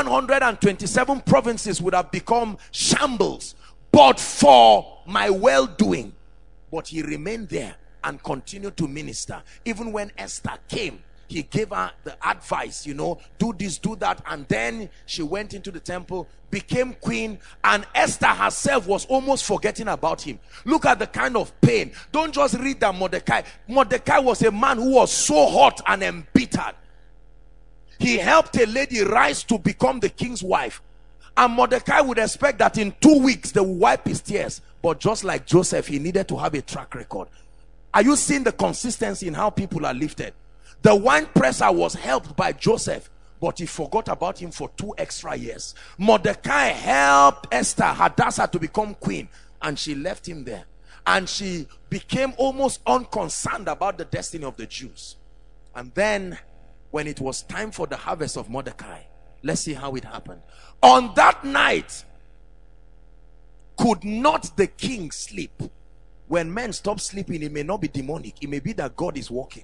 127 provinces would have become shambles, but for my well-doing. But he remained there and continued to minister. Even when Esther came, he gave her the advice, you know, do this, do that. And then she went into the temple, became queen, and Esther herself was almost forgetting about him. Look at the kind of pain. Don't just read that Mordecai. Mordecai was a man who was so hot and embittered. He helped a lady rise to become the king's wife. And Mordecai would expect that in 2 weeks they will wipe his tears. But just like Joseph, he needed to have a track record. Are you seeing the consistency in how people are lifted? The wine presser was helped by Joseph, but he forgot about him for 2 extra years. Mordecai helped Esther, Hadassah, to become queen, and she left him there. And she became almost unconcerned about the destiny of the Jews. And then, when it was time for the harvest of Mordecai, let's see how it happened. On that night, could not the king sleep? When men stop sleeping, it may not be demonic. It may be that God is working.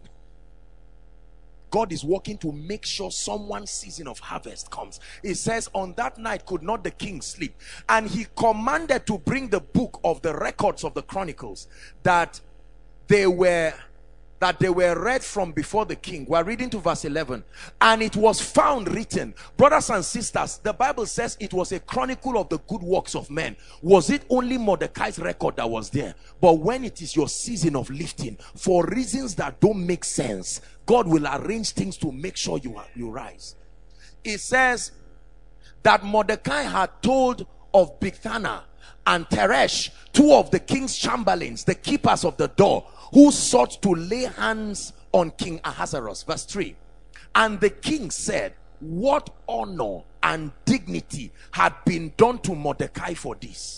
God is working to make sure someone's season of harvest comes. It says, on that night could not the king sleep. And he commanded to bring the book of the records of the Chronicles, that they were read from before the king. We're reading to verse 11. And it was found written. Brothers and sisters, the Bible says it was a chronicle of the good works of men. Was it only Mordecai's record that was there? But when it is your season of lifting, for reasons that don't make sense, God will arrange things to make sure you rise. It says that Mordecai had told of Bigthana and Teresh, 2 of the king's chamberlains, the keepers of the door, who sought to lay hands on King Ahasuerus. Verse 3. And the king said, what honor and dignity had been done to Mordecai for this?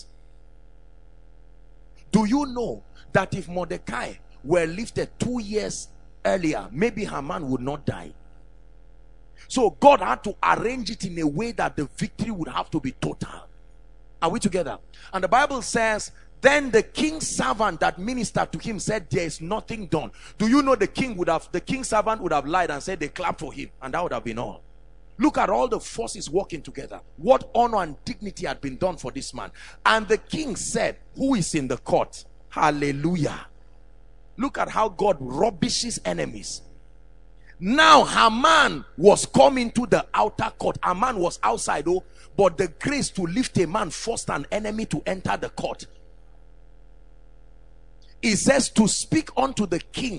Do you know that if Mordecai were lifted 2 years earlier, maybe Haman would not die? So God had to arrange it in a way that the victory would have to be total. Are we together? And the Bible says, then the king's servant that ministered to him said, there is nothing done. Do you know the king's servant would have lied and said they clapped for him, and that would have been all. Look at all the forces working together. What honor and dignity had been done for this man. And the king said, who is in the court? Hallelujah. Look at how God rubbishes enemies. Now Haman was coming to the outer court. Haman was outside, but the grace to lift a man forced an enemy to enter the court. It says to speak unto the king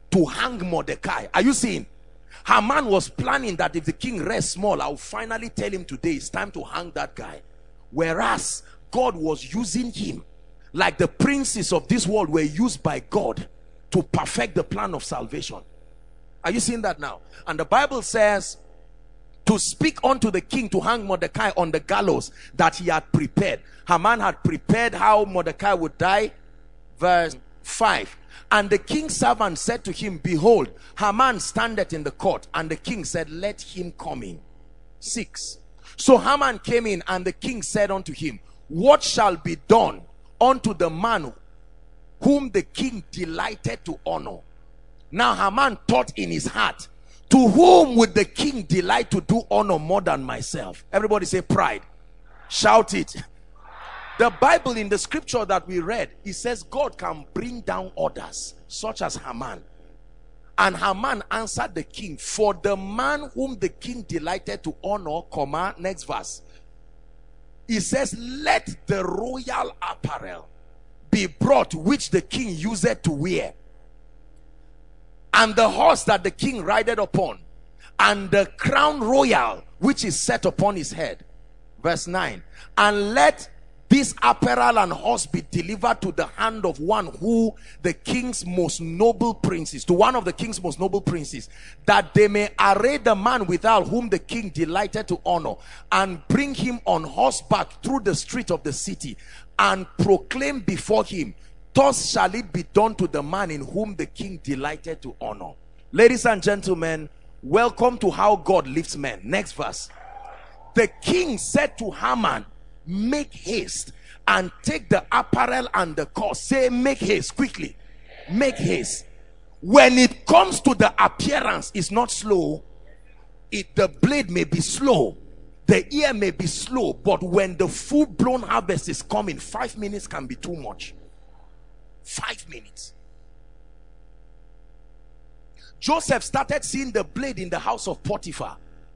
to hang Mordecai. Are you seeing? Haman was planning that if the king rests small, I'll finally tell him today it's time to hang that guy. Whereas God was using him like the princes of this world were used by God to perfect the plan of salvation. Are you seeing that now? And the Bible says to speak unto the king to hang Mordecai on the gallows that he had prepared. Haman had prepared how Mordecai would die. Verse 5. And the king's servant said to him, behold, Haman standeth in the court. And the king said, let him come in. 6. So Haman came in, and the king said unto him, what shall be done unto the man whom the king delighted to honor? Now Haman thought in his heart, to whom would the king delight to do honor more than myself? Everybody say pride. Shout it. The Bible, in the scripture that we read, it says God can bring down others such as Haman. And Haman answered the king, for the man whom the king delighted to honor, comma, next verse. He says, let the royal apparel be brought which the king used to wear, and the horse that the king rideth upon, and the crown royal which is set upon his head. Verse 9. And let this apparel and horse be delivered to the hand of one who the king's most noble princes, to one of the king's most noble princes, that they may array the man without whom the king delighted to honor, and bring him on horseback through the street of the city, and proclaim before him, thus shall it be done to the man in whom the king delighted to honor. Ladies and gentlemen, welcome to how God lifts men. Next verse. The king said to Haman, make haste and take the apparel and the cost. Say, make haste quickly. Make haste. When it comes to the appearance, it's not slow. The blade may be slow, the ear may be slow, but when the full-blown harvest is coming, 5 minutes can be too much. 5 minutes. Joseph started seeing the blade in the house of Potiphar,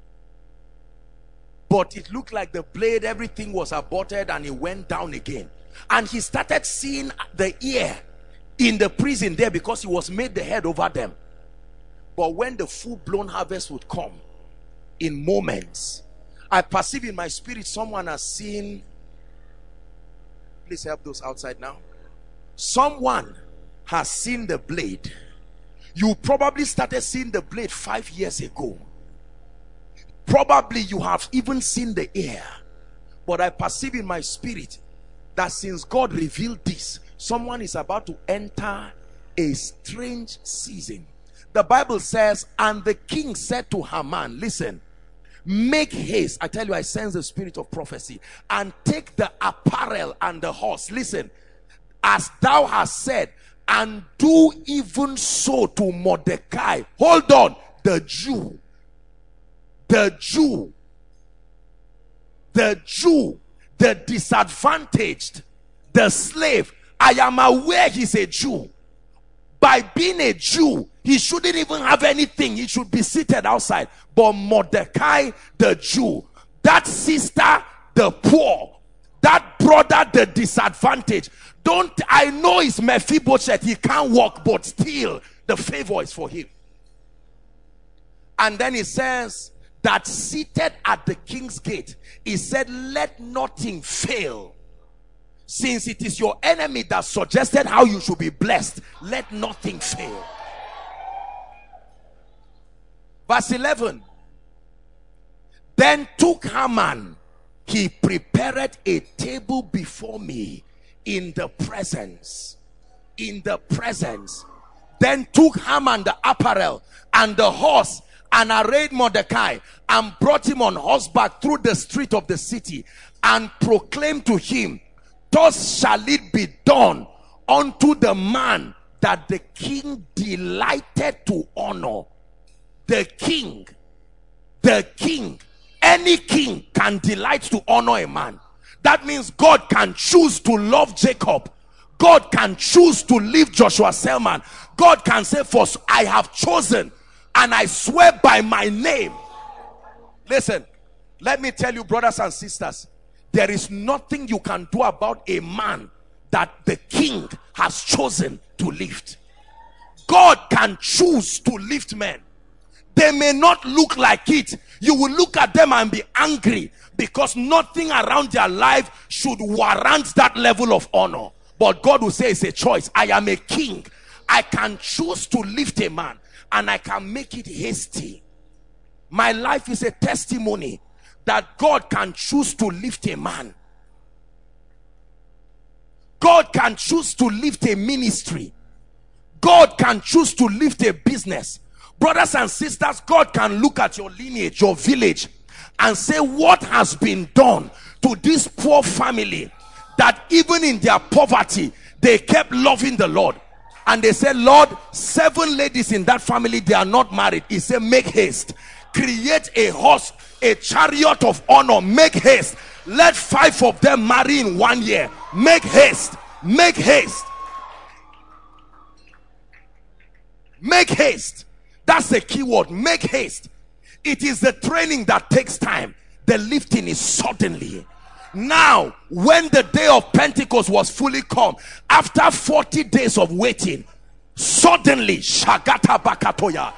but it looked like the blade, everything was aborted, and it went down again. And he started seeing the ear in the prison there because he was made the head over them. But when the full-blown harvest would come, in moments, I perceive in my spirit someone has seen, please help those outside now. Someone has seen the blade. You probably started seeing the blade 5 years ago. Probably you have even seen the ear. But I perceive in my spirit that since God revealed this, someone is about to enter a strange season. The Bible says, and the king said to Haman, listen, make haste. I tell you, I sense the spirit of prophecy. And take the apparel and the horse. Listen, as thou hast said, and do even so to Mordecai. Hold on. The Jew, the disadvantaged, the slave. I am aware he's a Jew. By being a Jew, he shouldn't even have anything. He should be seated outside. But Mordecai, the Jew, that sister, the poor, that brother, the disadvantaged. I know it's Mephibosheth, he can't walk, but still the favor is for him. And then he says that seated at the king's gate, he said, let nothing fail. Since it is your enemy that suggested how you should be blessed, let nothing fail. Verse 11. Then took Haman, he prepared a table before me in the presence. Then took Haman the apparel and the horse, and arrayed Mordecai, and brought him on horseback through the street of the city, and proclaimed to him, thus shall it be done unto the man that the king delighted to honor. The king, any king can delight to honor a man. That means God can choose to love Jacob. God can choose to leave Joshua Selman. God can say, for I have chosen, and I swear by my name. Listen, let me tell you, brothers and sisters, there is nothing you can do about a man that the king has chosen to lift. God can choose to lift men. They may not look like it. You will look at them and be angry because nothing around their life should warrant that level of honor. But God will say it's a choice. I am a king. I can choose to lift a man and I can make it hasty. My life is a testimony that God can choose to lift a man. God can choose to lift a ministry. God can choose to lift a business. Brothers and sisters, God can look at your lineage, your village, and say, what has been done to this poor family that even in their poverty, they kept loving the Lord. And they said, Lord, 7 ladies in that family, they are not married. He said, make haste. Create a horse, a chariot of honor. Make haste. Let 5 of them marry in 1 year. Make haste. Make haste. Make haste. That's the key word. Make haste. It is the training that takes time. The lifting is suddenly. Now, when the day of Pentecost was fully come, after 40 days of waiting, suddenly, Shagata Bakatoya,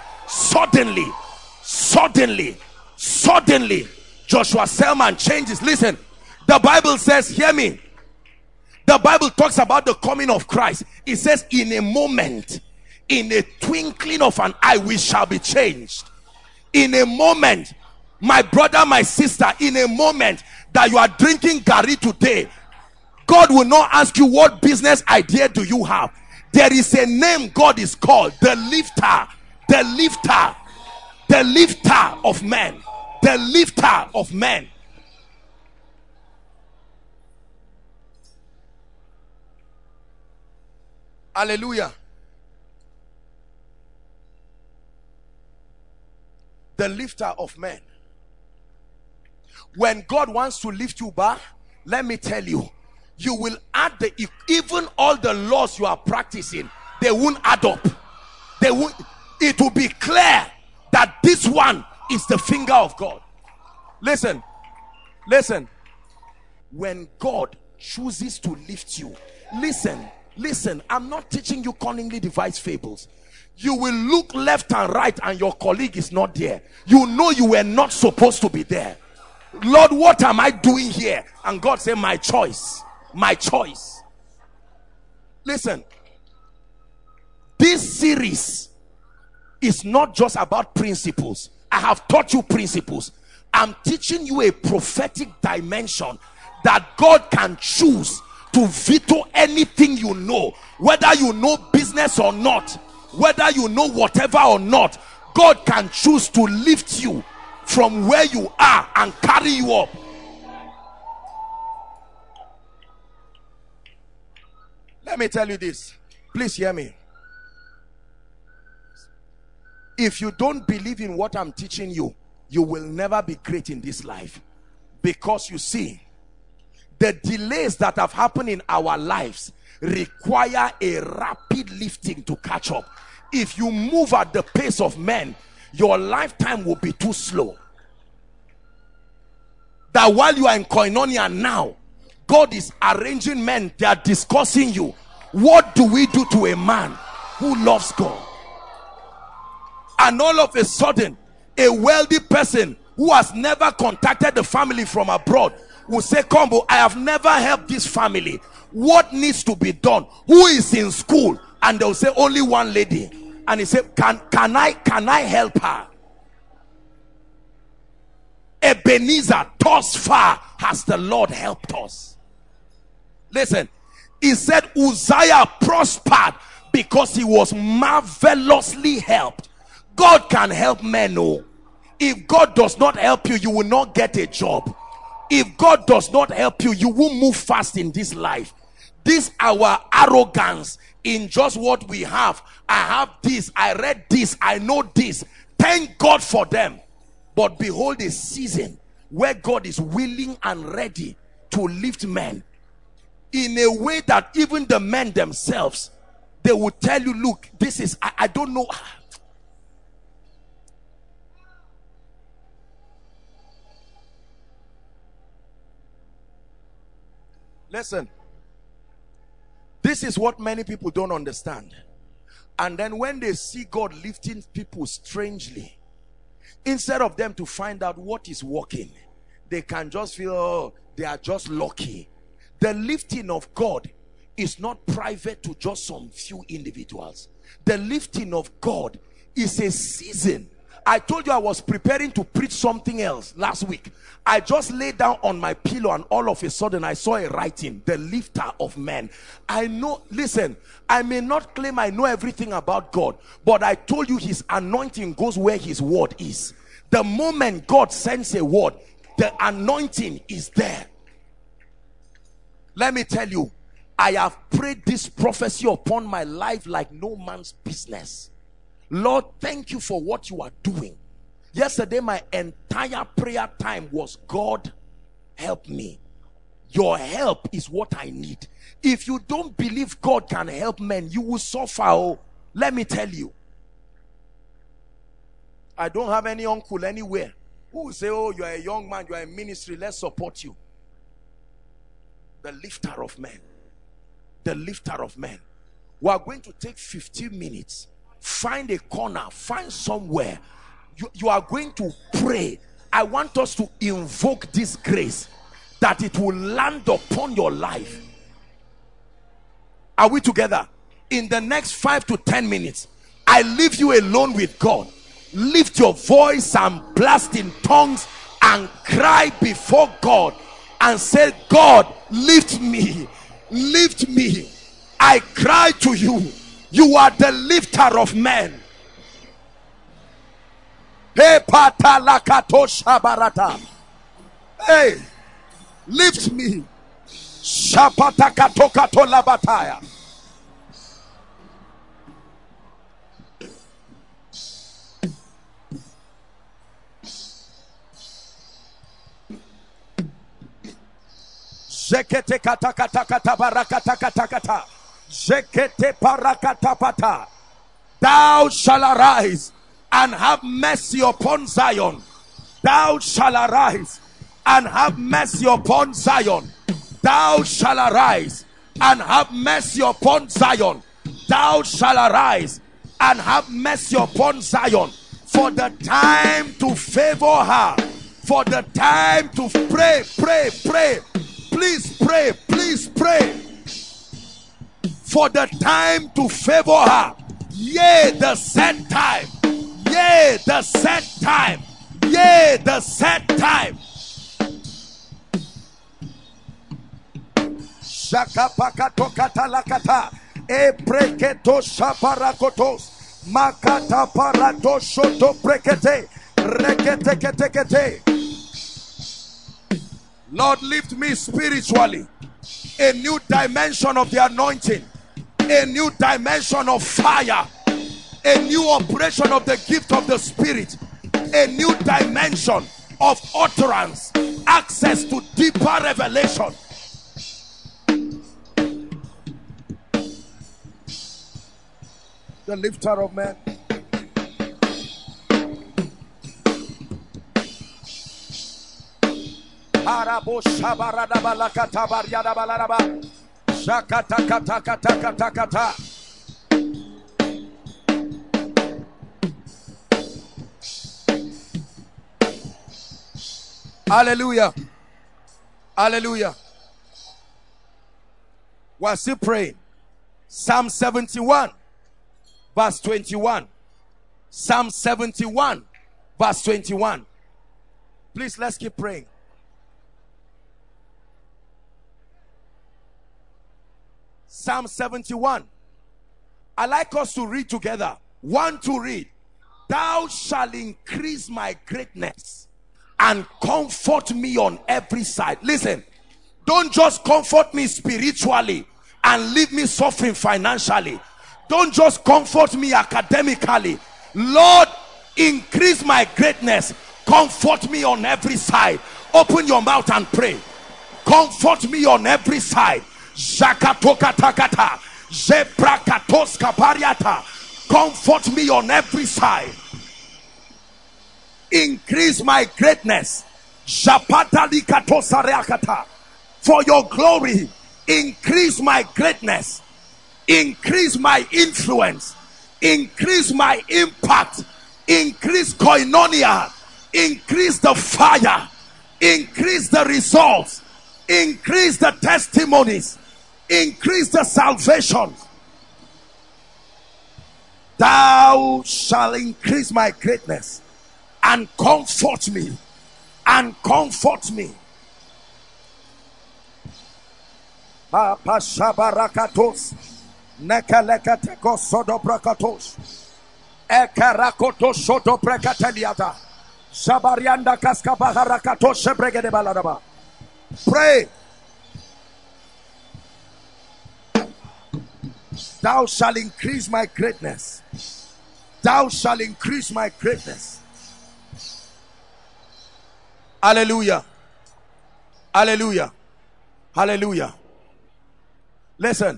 suddenly, Joshua Selman changes. Listen, the Bible says, hear me. The Bible talks about the coming of Christ. It says, in a moment, in a twinkling of an eye, we shall be changed. In a moment, my brother, my sister, in a moment that you are drinking Gary today, God will not ask you what business idea do you have. There is a name God is called, the lifter, the lifter, the lifter of men, the lifter of men. Hallelujah. The lifter of men. When God wants to lift you back, let me tell you, you will add even all the laws you are practicing, they won't add up. They won't. It will be clear that this one is the finger of God. Listen. When God chooses to lift you, listen, I'm not teaching you cunningly devised fables. You will look left and right and your colleague is not there. You know you were not supposed to be there. Lord, what am I doing here? And God said, my choice. My choice. Listen, this series is not just about principles. I have taught you principles. I'm teaching you a prophetic dimension that God can choose to veto anything you know, whether you know business or not, whether you know whatever or not. God can choose to lift you from where you are and carry you up. Let me tell you this. Please hear me. If you don't believe in what I'm teaching you, you will never be great in this life. Because you see, the delays that have happened in our lives require a rapid lifting to catch up. If you move at the pace of men, your lifetime will be too slow. That while you are in koinonia now, God is arranging men. They are discussing you. What do we do to a man who loves God? And all of a sudden, a wealthy person who has never contacted the family from abroad will say, Combo, I have never helped this family. What needs to be done? Who is in school? And they'll say, only one lady. And he said, can I help her? Ebenezer, thus far has the Lord helped us. Listen, he said Uzziah prospered because he was marvelously helped. God can help men. Oh, if God does not help you, you will not get a job. If God does not help you, you will move fast in this life. This our arrogance in just what we have. I have this, I read this, I know this. Thank God for them. But behold, a season where God is willing and ready to lift men in a way that even the men themselves, they will tell you, look, this is, I don't know. Listen, this is what many people don't understand. And then when they see God lifting people strangely, instead of them to find out what is working, they can just feel, oh, they are just lucky. The lifting of God is not private to just some few individuals. The lifting of God is a season. I told you I was preparing to preach something else last week. I just laid down on my pillow and all of a sudden I saw a writing, the lifter of men. I know, listen, I may not claim I know everything about God, but I told you his anointing goes where his word is. The moment God sends a word, the anointing is there. Let me tell you, I have prayed this prophecy upon my life like no man's business. Lord, thank you for what you are doing. Yesterday, my entire prayer time was, God, help me. Your help is what I need. If you don't believe God can help men, you will suffer. Oh, let me tell you. I don't have any uncle anywhere who will say, oh, you are a young man, you are in ministry, let's support you. The lifter of men. The lifter of men. We are going to take 15 minutes. Find a corner, find somewhere. You are going to pray. I want us to invoke this grace that it will land upon your life. Are we together? In the next 5 to 10 minutes, I leave you alone with God. Lift your voice and blast in tongues and cry before God and say, God, lift me, lift me. I cry to you. You are the lifter of men. Hey, hey, lift me. Zekete kata kata kata barakata kata kata. Zekete parakata pata. Thou shalt arise and have mercy upon Zion. Thou shalt arise and have mercy upon Zion. Thou shalt arise and have mercy upon Zion. Thou shalt arise and have mercy upon Zion. For the time to favor her. For the time to pray, pray, pray. Please pray, please pray. For the time to favor her. Yea, the set time. Yea, the set time. Yea, the set time. Shakapakato katalakata. Epreketo shaparakotos. Makata parato shoto prekete. Rekete kete kete. Lord, lift me spiritually. A new dimension of the anointing. A new dimension of fire. A new operation of the gift of the Spirit. A new dimension of utterance. Access to deeper revelation. The lifter of men. Arabo shabarada balakata baryada balaraba. Shakata kata kata kata kata. Hallelujah. Hallelujah. We're still praying. Psalm 71 verse 21. Psalm 71 verse 21. Please, let's keep praying. Psalm 71. I like us to read together. 1, 2, read. Thou shalt increase my greatness and comfort me on every side. Listen, don't just comfort me spiritually and leave me suffering financially. Don't just comfort me academically. Lord, increase my greatness. Comfort me on every side. Open your mouth and pray. Comfort me on every side. Zakatokatakata, Zebrakatos kapariata. Comfort me on every side. Increase my greatness. Zapatalikatosareakata. For your glory, increase my greatness. Increase my influence. increase my impact, increase koinonia, increase the fire, increase the results, increase the testimonies, increase the salvation. Thou shalt increase my greatness and comfort me, and comfort me. Papa Shabarakatos, Nekalekateko Sodobrakatos, Ekarakoto Sodobrakateliata, Shabarianda Kaskabaharakatos Shebregede Baladaba. Pray. Thou shalt increase my greatness. Thou shalt increase my greatness. Hallelujah. Hallelujah. Hallelujah. Listen.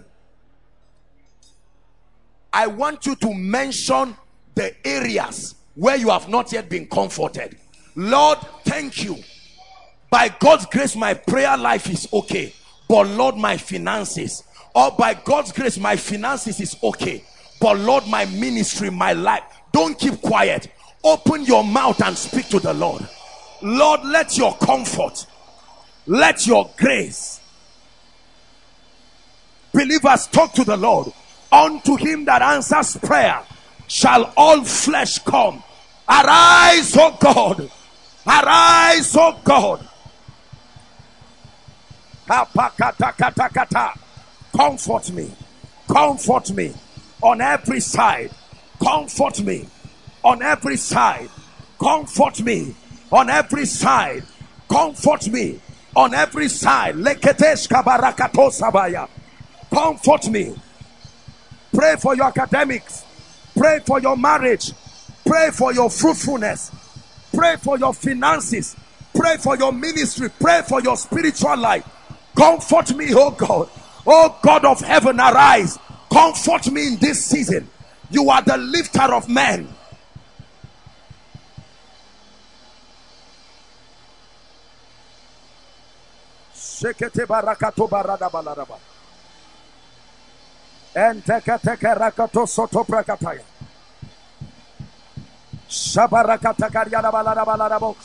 I want you to mention the areas where you have not yet been comforted. Lord, thank you. By God's grace, my prayer life is okay. But Lord, my finances. Or by God's grace, my finances is okay. But Lord, my ministry, my life. Don't keep quiet. Open your mouth and speak to the Lord. Lord, let your comfort, let your grace. Believers, talk to the Lord. Unto him that answers prayer shall all flesh come. Arise, O God. Arise, O God. Comfort me. Comfort me on every side. Comfort me on every side. Comfort me on every side. Comfort me on every side. Comfort me. Pray for your academics. Pray for your marriage. Pray for your fruitfulness. Pray for your finances. Pray for your ministry. Pray for your spiritual life. Comfort me, oh God. Oh God of heaven, arise. Comfort me in this season. You are the lifter of men. Shekete barakato barada baladaba. Entekateke rakato soto prakataya. Shabarakata karyada balada baladabo.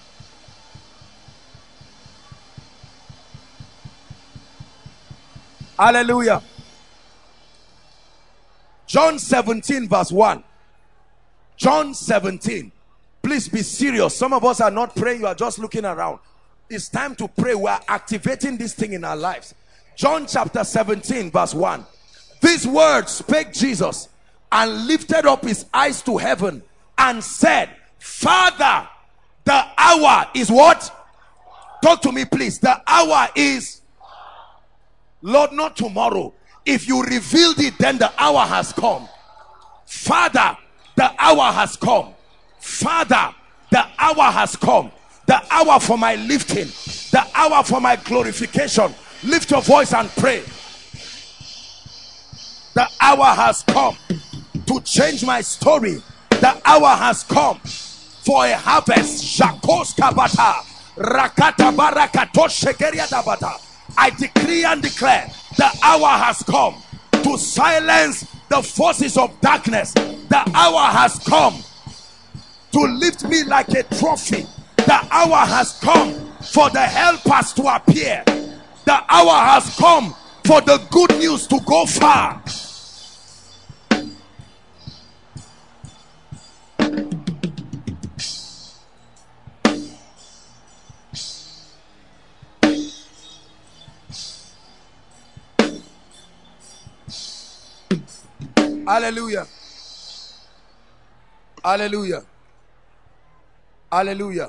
Hallelujah. John 17 verse 1. John 17. Please be serious. Some of us are not praying. You are just looking around. It's time to pray. We are activating this thing in our lives. John chapter 17 verse 1. These words spake Jesus and lifted up his eyes to heaven and said, Father, the hour is what? Talk to me please. The hour is, Lord, not tomorrow. If you revealed it, then the hour has come. Father, the hour has come. Father, the hour has come. The hour for my lifting. The hour for my glorification. Lift your voice and pray. The hour has come to change my story. The hour has come for a harvest. Shakos kabata. Rakata barakato shekeria dabata. I decree and declare the hour has come to silence the forces of darkness. The hour has come to lift me like a trophy. The hour has come for the helpers to appear. The hour has come for the good news to go far. Hallelujah. Hallelujah. Hallelujah.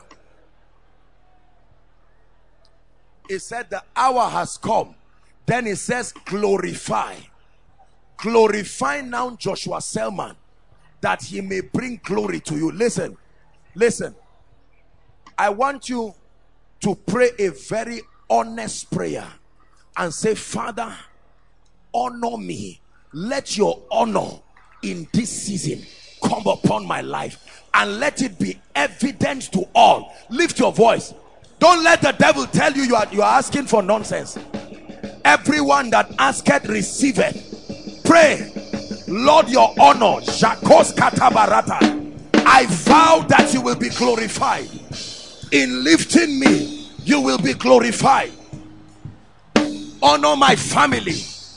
It said the hour has come. Then it says glorify. Glorify now Joshua Selman, that he may bring glory to you. Listen. Listen. I want you to pray a very honest prayer and say, Father, honor me. Let your honor in this season come upon my life, and let it be evident to all. Lift your voice. Don't let the devil tell you you are asking for nonsense. Everyone that asketh receiveth. Pray. Lord, your honor, Jakos Katabarata, I vow that you will be glorified. In lifting me, you will be glorified. Honor my family.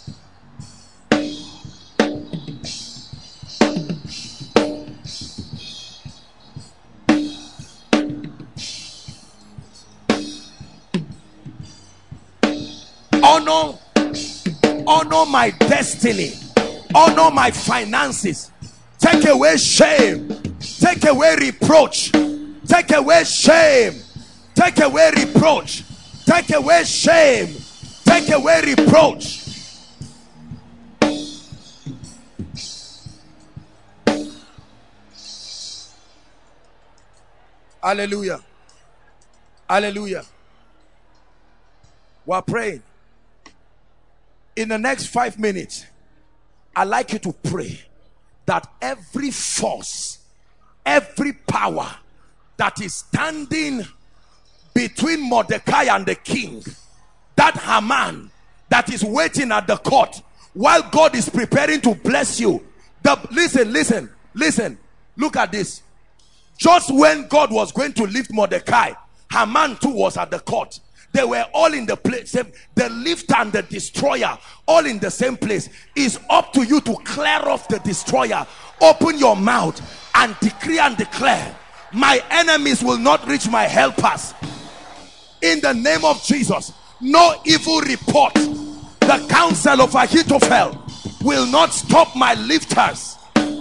Honor my destiny. Honor my finances. Take away shame. Take away reproach. Take away shame. Take away reproach. Take away shame. Take away reproach. Hallelujah. Hallelujah. We're praying. In the next 5 minutes, I'd like you to pray that every force, every power that is standing between Mordecai and the king, that Haman that is waiting at the court while God is preparing to bless you. Listen, look at this. Just when God was going to lift Mordecai, Haman too was at the court. They were all in the place. The lifter and the destroyer all in the same place. It's up to you to clear off the destroyer. Open your mouth and decree and declare, my enemies will not reach my helpers. In the name of Jesus, no evil report, the counsel of Ahithophel will not stop my lifters.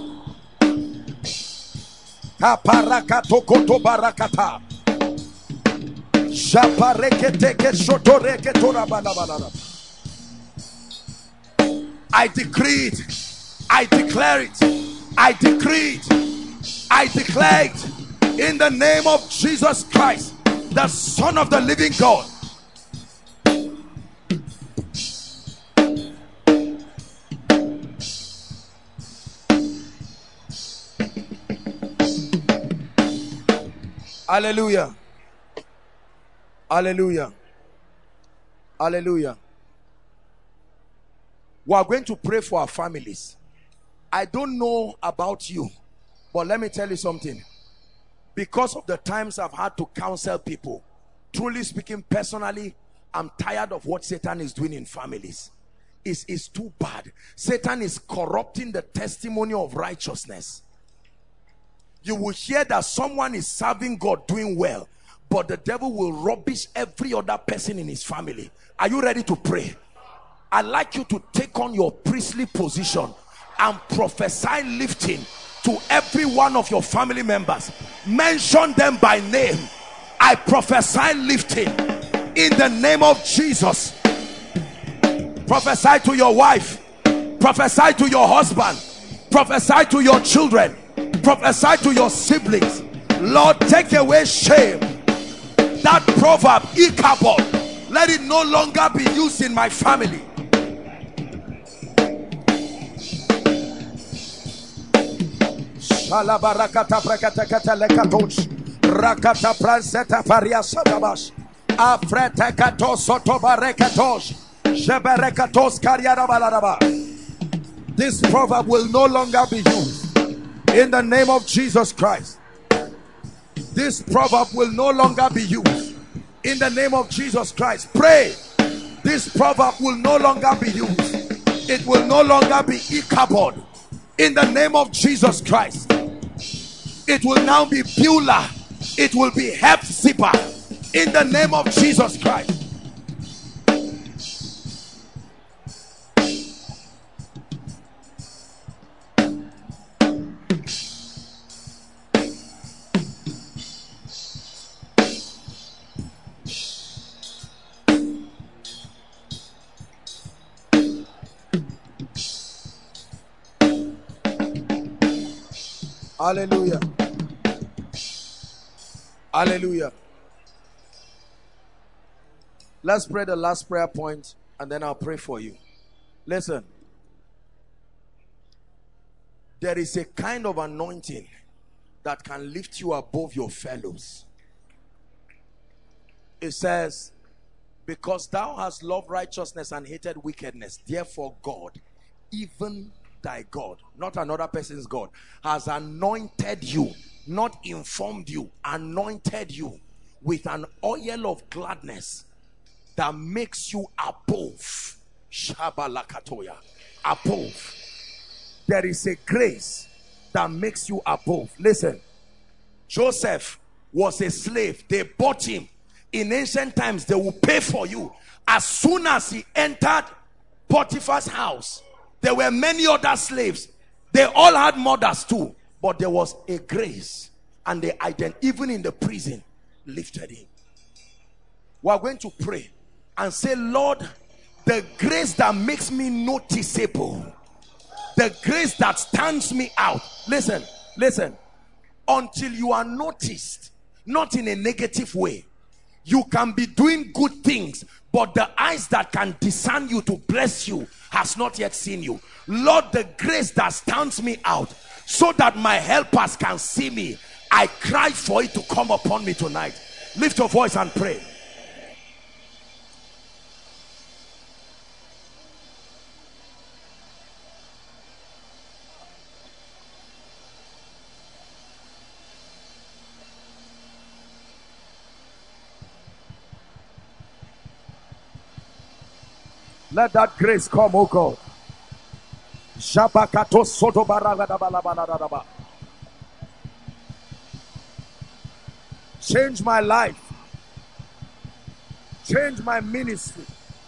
I decree it, I declare it, I decree it, I declare it in the name of Jesus Christ, the Son of the living God. Hallelujah. Hallelujah. Hallelujah. We are going to pray for our families. I don't know about you, but let me tell you something. Because of the times I've had to counsel people, truly speaking, personally, I'm tired of what Satan is doing in families. It's too bad. Satan is corrupting the testimony of righteousness. You will hear that someone is serving God, doing well, but the devil will rubbish every other person in his family. Are you ready to pray? I'd like you to take on your priestly position and prophesy lifting to every one of your family members. Mention them by name. I prophesy lifting in the name of Jesus. Prophesy to your wife. Prophesy to your husband. Prophesy to your children. Prophesy to your siblings. Lord, take away shame. That proverb, Ichabod, let it no longer be used in my family. Shalabarakata prakatakata lekatoch rakata pranseta paria sadabash afretekato sotobarekatosh jeberekatos kariarabalaraba. This proverb will no longer be used in the name of Jesus Christ. This proverb will no longer be used in the name of Jesus Christ. Pray. This proverb will no longer be used. It will no longer be Ichabod in the name of Jesus Christ. It will now be Beulah. It will be Hephzibah in the name of Jesus Christ. Hallelujah. Hallelujah. Let's pray the last prayer point and then I'll pray for you. Listen. There is a kind of anointing that can lift you above your fellows. It says, because thou hast loved righteousness and hated wickedness, therefore God, even thy God, not another person's God, has anointed you, not informed you, anointed you with an oil of gladness that makes you above. Shabalakatoya. Above. There is a grace that makes you above. Listen, Joseph was a slave. They bought him. In ancient times, they will pay for you. As soon as he entered Potiphar's house, there were many other slaves. They all had mothers too. But there was a grace. And they even in the prison, lifted him. We are going to pray and say, Lord, the grace that makes me noticeable, the grace that stands me out. Listen, listen. Until you are noticed, not in a negative way. You can be doing good things, but the eyes that can discern you to bless you has not yet seen you. Lord, the grace that stands me out so that my helpers can see me, I cry for it to come upon me tonight. Lift your voice and pray. Let that grace come, oh God. Change my life. Change my ministry.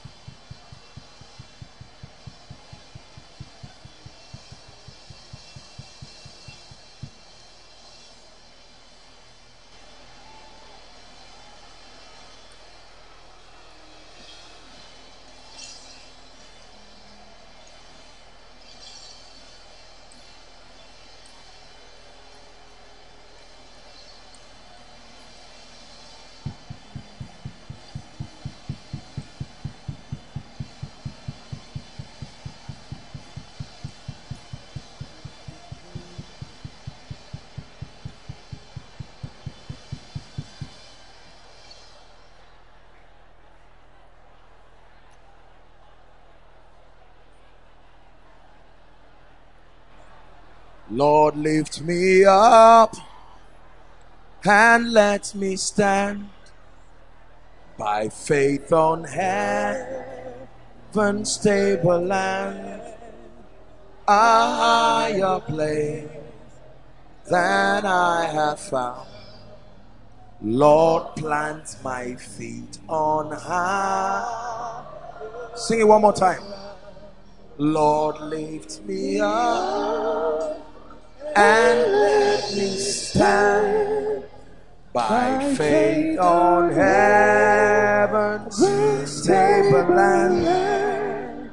Lord, lift me up and let me stand by faith on heaven's stable land, a higher place than I have found. Lord, plant my feet on high. Sing it one more time. Lord, lift me up and let me stand by faith on heaven's stable land.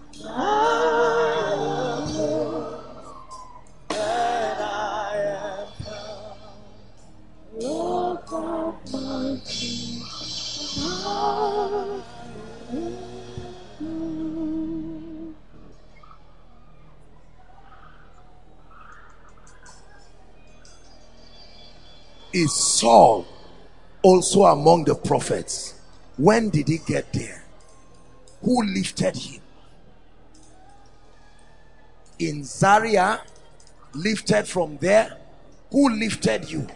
That I am come, Lord, plant my feet on high. Is Saul also among the prophets? When did he get there? Who lifted him? In Zaria, lifted from there. Who lifted you?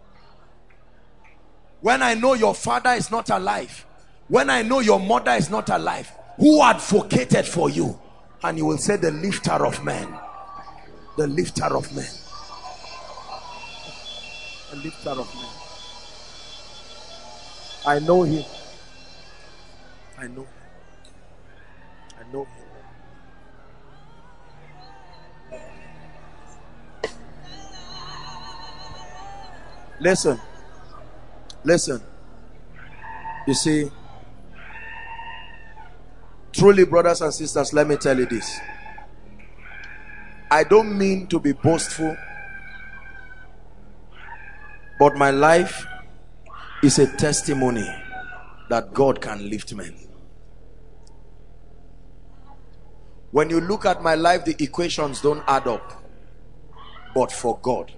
When I know your father is not alive, when I know your mother is not alive, who advocated for you? And you will say, the lifter of men. The lifter of men. A lifter of men. I know him. I know him. I know him. Listen. Listen. You see, truly, brothers and sisters, let me tell you this. I don't mean to be boastful, but my life is a testimony that God can lift men. When you look at my life, the equations don't add up. But for God,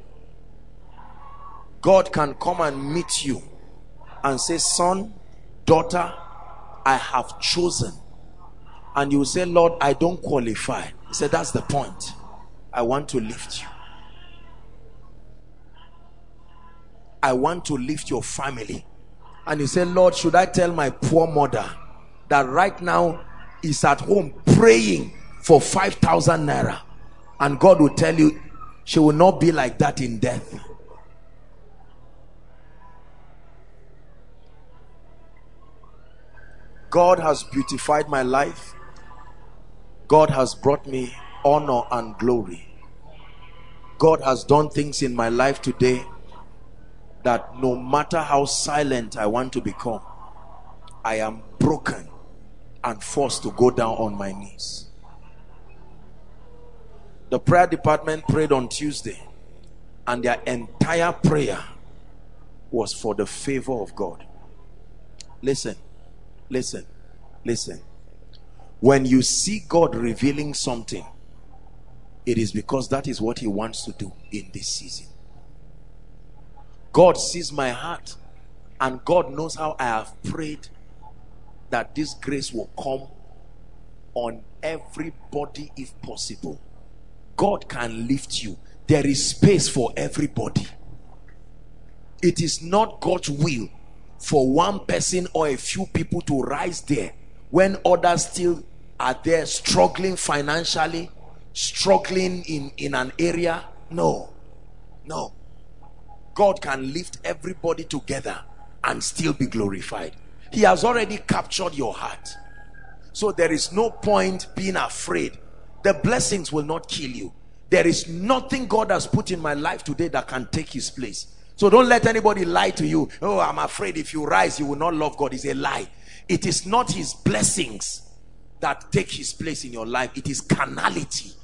God can come and meet you and say, son, daughter, I have chosen. And you say, Lord, I don't qualify. He said, that's the point. I want to lift you. I want to lift your family. And he said, Lord, should I tell my poor mother that right now is at home praying for 5,000 naira, and God will tell you she will not be like that in death. God has beautified my life. God has brought me honor and glory. God has done things in my life today that no matter how silent I want to become, I am broken and forced to go down on my knees. The prayer department prayed on Tuesday, and their entire prayer was for the favor of God. Listen, listen, listen. When you see God revealing something, it is because that is what he wants to do in this season. God sees my heart, and God knows how I have prayed that this grace will come on everybody if possible. God can lift you. There is space for everybody. It is not God's will for one person or a few people to rise there when others still are there struggling financially, struggling in an area. No, no. God can lift everybody together and still be glorified. He has already captured your heart, so there is no point being afraid. The blessings will not kill you. There is nothing God has put in my life today that can take his place. So don't let anybody lie to you. Oh, I'm afraid if you rise you will not love God. It's a lie. It is not his blessings that take his place in your life. It is carnality.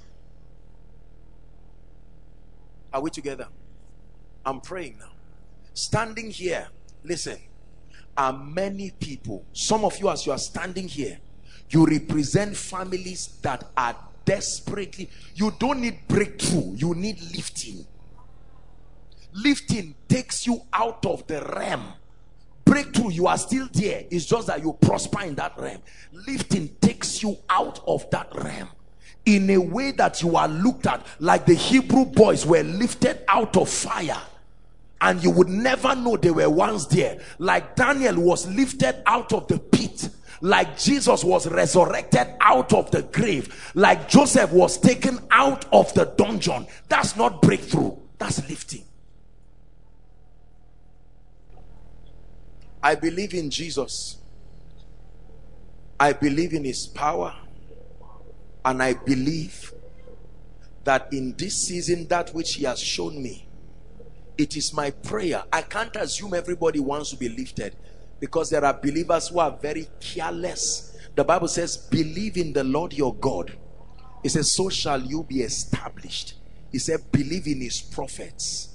Are we together? I'm praying now. Standing here, listen, are many people. Some of you, as you are standing here, you represent families that are desperately, you don't need breakthrough, you need lifting. Lifting takes you out of the realm. Breakthrough, you are still there. It's just that you prosper in that realm. Lifting takes you out of that realm in a way that you are looked at like the Hebrew boys were lifted out of fire, and you would never know they were once there. Like Daniel was lifted out of the pit, like Jesus was resurrected out of the grave, like Joseph was taken out of the dungeon. That's not breakthrough, that's lifting. I believe in Jesus. I believe in his power, and I believe that in this season, that which he has shown me, it is my prayer. I can't assume everybody wants to be lifted, because there are believers who are very careless. The Bible says, believe in the Lord your God. It says, so shall you be established. It said, believe in his prophets,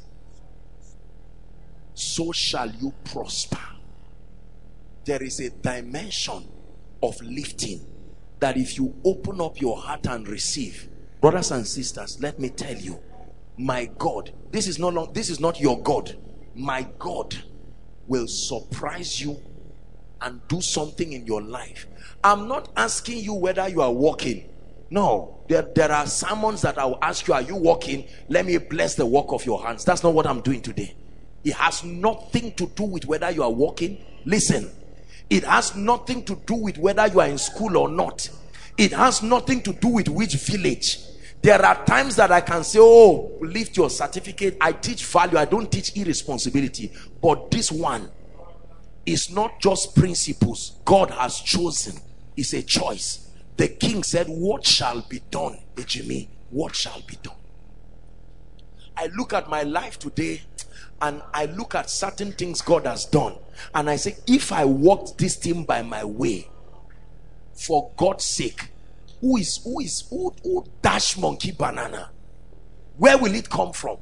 so shall you prosper. There is a dimension of lifting that if you open up your heart and receive, brothers and sisters, let me tell you, my God, this is not your God. My God will surprise you and do something in your life. I'm not asking you whether you are walking. No, there are sermons that I will ask you, are you walking? Let me bless the work of your hands. That's not what I'm doing today. It has nothing to do with whether you are walking. Listen, it has nothing to do with whether you are in school or not. It has nothing to do with which village. There are times that I can say, oh, lift your certificate. I teach value, I don't teach irresponsibility. But this one is not just principles. God has chosen. It's a choice. The king said, what shall be done, Ejimi? What shall be done? I look at my life today, and I look at certain things God has done, and I say, if I walked this thing by my way, for God's sake, who dash monkey banana? Where will it come from?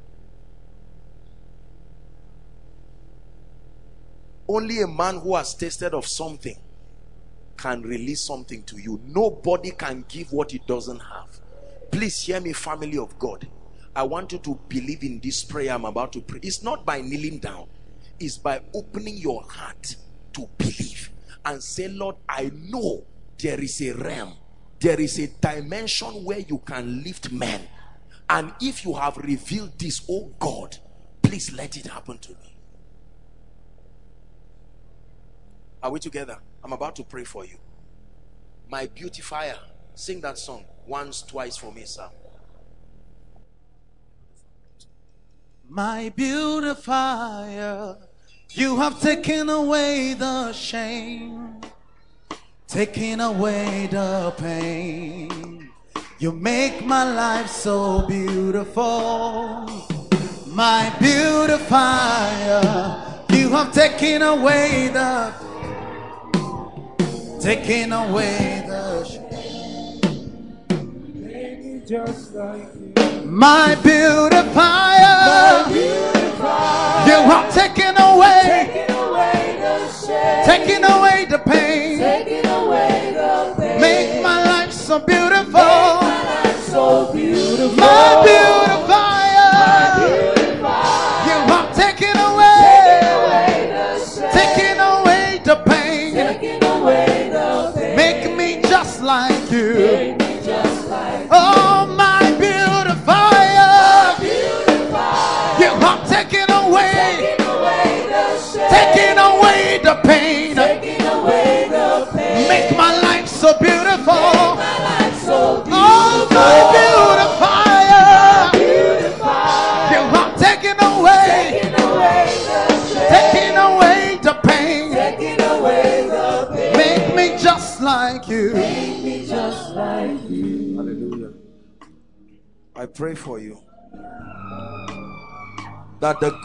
Only a man who has tasted of something can release something to you. Nobody can give what he doesn't have. Please hear me, family of God. I want you to believe in this prayer I'm about to pray. It's not by kneeling down. It's by opening your heart to believe and say, Lord, I know there is a realm. there is a dimension where you can lift men. And if you have revealed this, oh God, please let it happen to me. Are we together? I'm about to pray for you. My beautifier. Sing that song once, twice for me, sir. My beautifier, you have taken away the shame, taken away the pain. You make my life so beautiful. My beautifier, you have taken away the shame. Just like you. My beautifier, you have taken away the shame, taken away the pain, make my life so beautiful. My beautifier, you have taken away the pain, make me just like you. Oh, my beautifier, you have taken away the pain, make my life so beautiful. Oh, my beautifier, you have taken away the pain, make me just like you. Hallelujah. I pray for you that the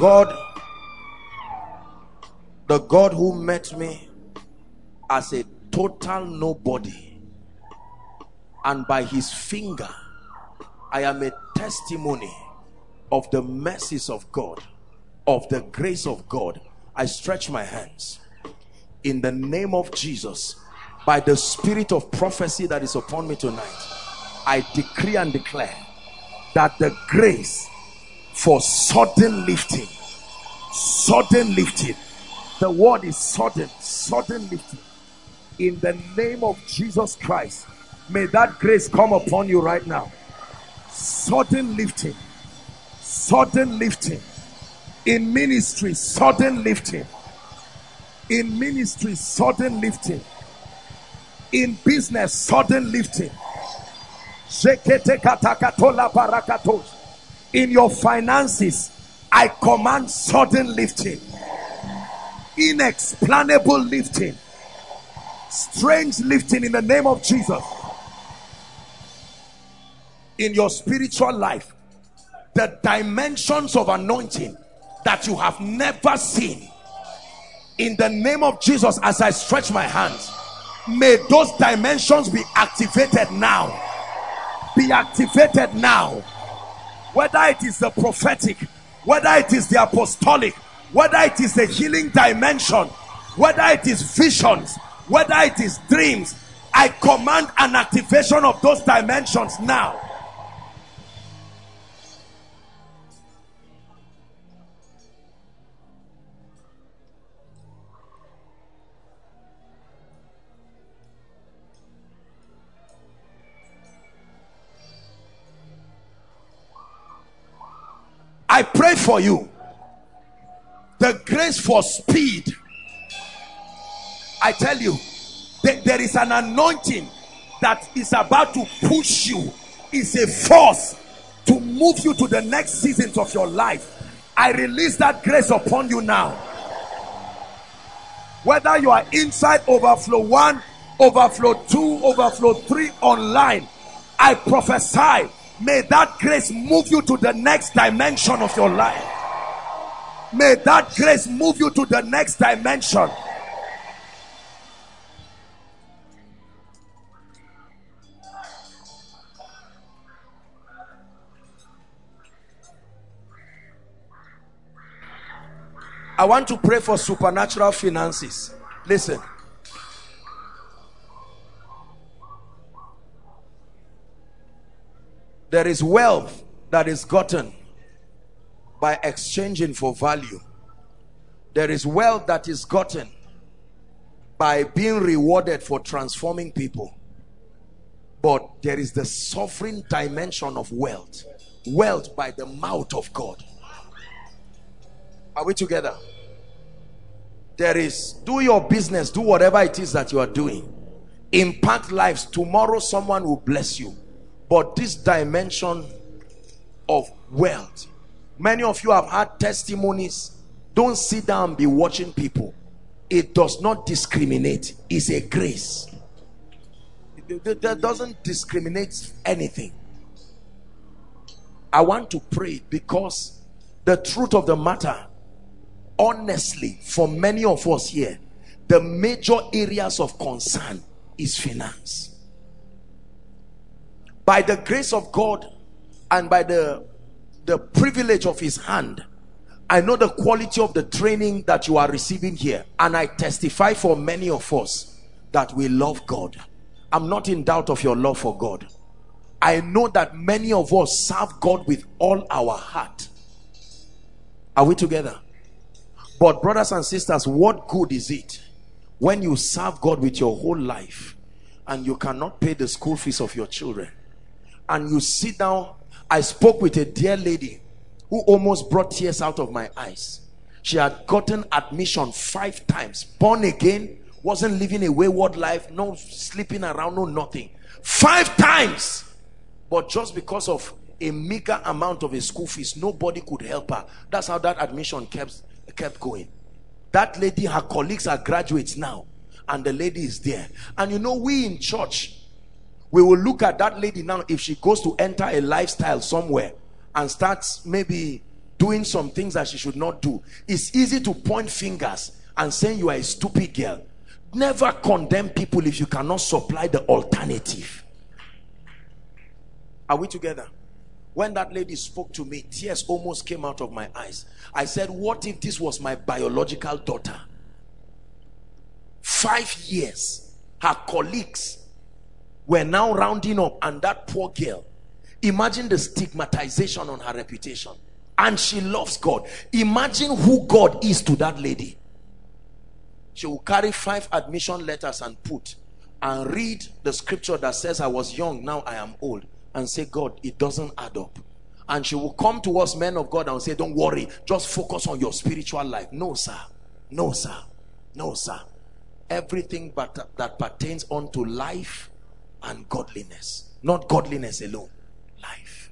God who met me as a total nobody, and by his finger I am a testimony of the mercies of God, of the grace of God. I stretch my hands in the name of Jesus. By the spirit of prophecy that is upon me tonight, I decree and declare that the grace for sudden lifting, the word is sudden lifting, in the name of Jesus Christ, may that grace come upon you right now. Sudden lifting in ministry, sudden lifting in ministry, sudden lifting in business, sudden lifting in your finances. I command sudden lifting, inexplainable lifting, strange lifting in the name of Jesus. In your spiritual life, the dimensions of anointing that you have never seen, in the name of Jesus, as I stretch my hands, may those dimensions be activated now. Be activated now. Whether it is the prophetic, whether it is the apostolic, whether it is the healing dimension, whether it is visions, whether it is dreams, I command an activation of those dimensions now. I pray for you the grace for speed. I tell you, there is an anointing that is about to push you. It's a force to move you to the next seasons of your life. I release that grace upon you now. Whether you are inside Overflow 1, Overflow 2, Overflow 3 online, I prophesy, may that grace move you to the next dimension of your life. May that grace move you to the next dimension. I want to pray for supernatural finances. Listen. There is wealth that is gotten by exchanging for value. There is wealth that is gotten by being rewarded for transforming people. But there is the sovereign dimension of wealth. Wealth by the mouth of God. Are we together? There is, do your business, do whatever it is that you are doing. Impact lives. Tomorrow someone will bless you. But this dimension of wealth, many of you have had testimonies. Don't sit down and be watching people. It does not discriminate. It's a grace. That doesn't discriminate anything. I want to pray because the truth of the matter, honestly, for many of us here, the major areas of concern is finance. By the grace of God and by the privilege of his hand, I know the quality of the training that you are receiving here, and I testify for many of us that we love God. I'm not in doubt of your love for God. I know that many of us serve God with all our heart. Are we together? But brothers and sisters, what good is it when you serve God with your whole life and you cannot pay the school fees of your children, and you sit down? I spoke with a dear lady who almost brought tears out of my eyes. She had gotten admission 5 times, born again, wasn't living a wayward life, no sleeping around, no nothing. 5 times. But just because of a meager amount of a school fees, nobody could help her. That's how that admission kept going. That lady, her colleagues are graduates now, and the lady is there. And you know, we in church, we will look at that lady now. If she goes to enter a lifestyle somewhere and starts maybe doing some things that she should not do, it's easy to point fingers and say you are a stupid girl. Never condemn people if you cannot supply the alternative. Are we together? When that lady spoke to me, tears almost came out of my eyes. I said, what if this was my biological daughter? 5 years, her colleagues were now rounding up, and that poor girl, imagine the stigmatization on her reputation. And she loves God. Imagine who God is to that lady. She will carry 5 admission letters and put and read the scripture that says, I was young, now I am old, and say, God, it doesn't add up. And she will come to us men of God and say, don't worry, just focus on your spiritual life. No sir, no sir, no sir. Everything but that pertains unto life and godliness, not godliness alone, life.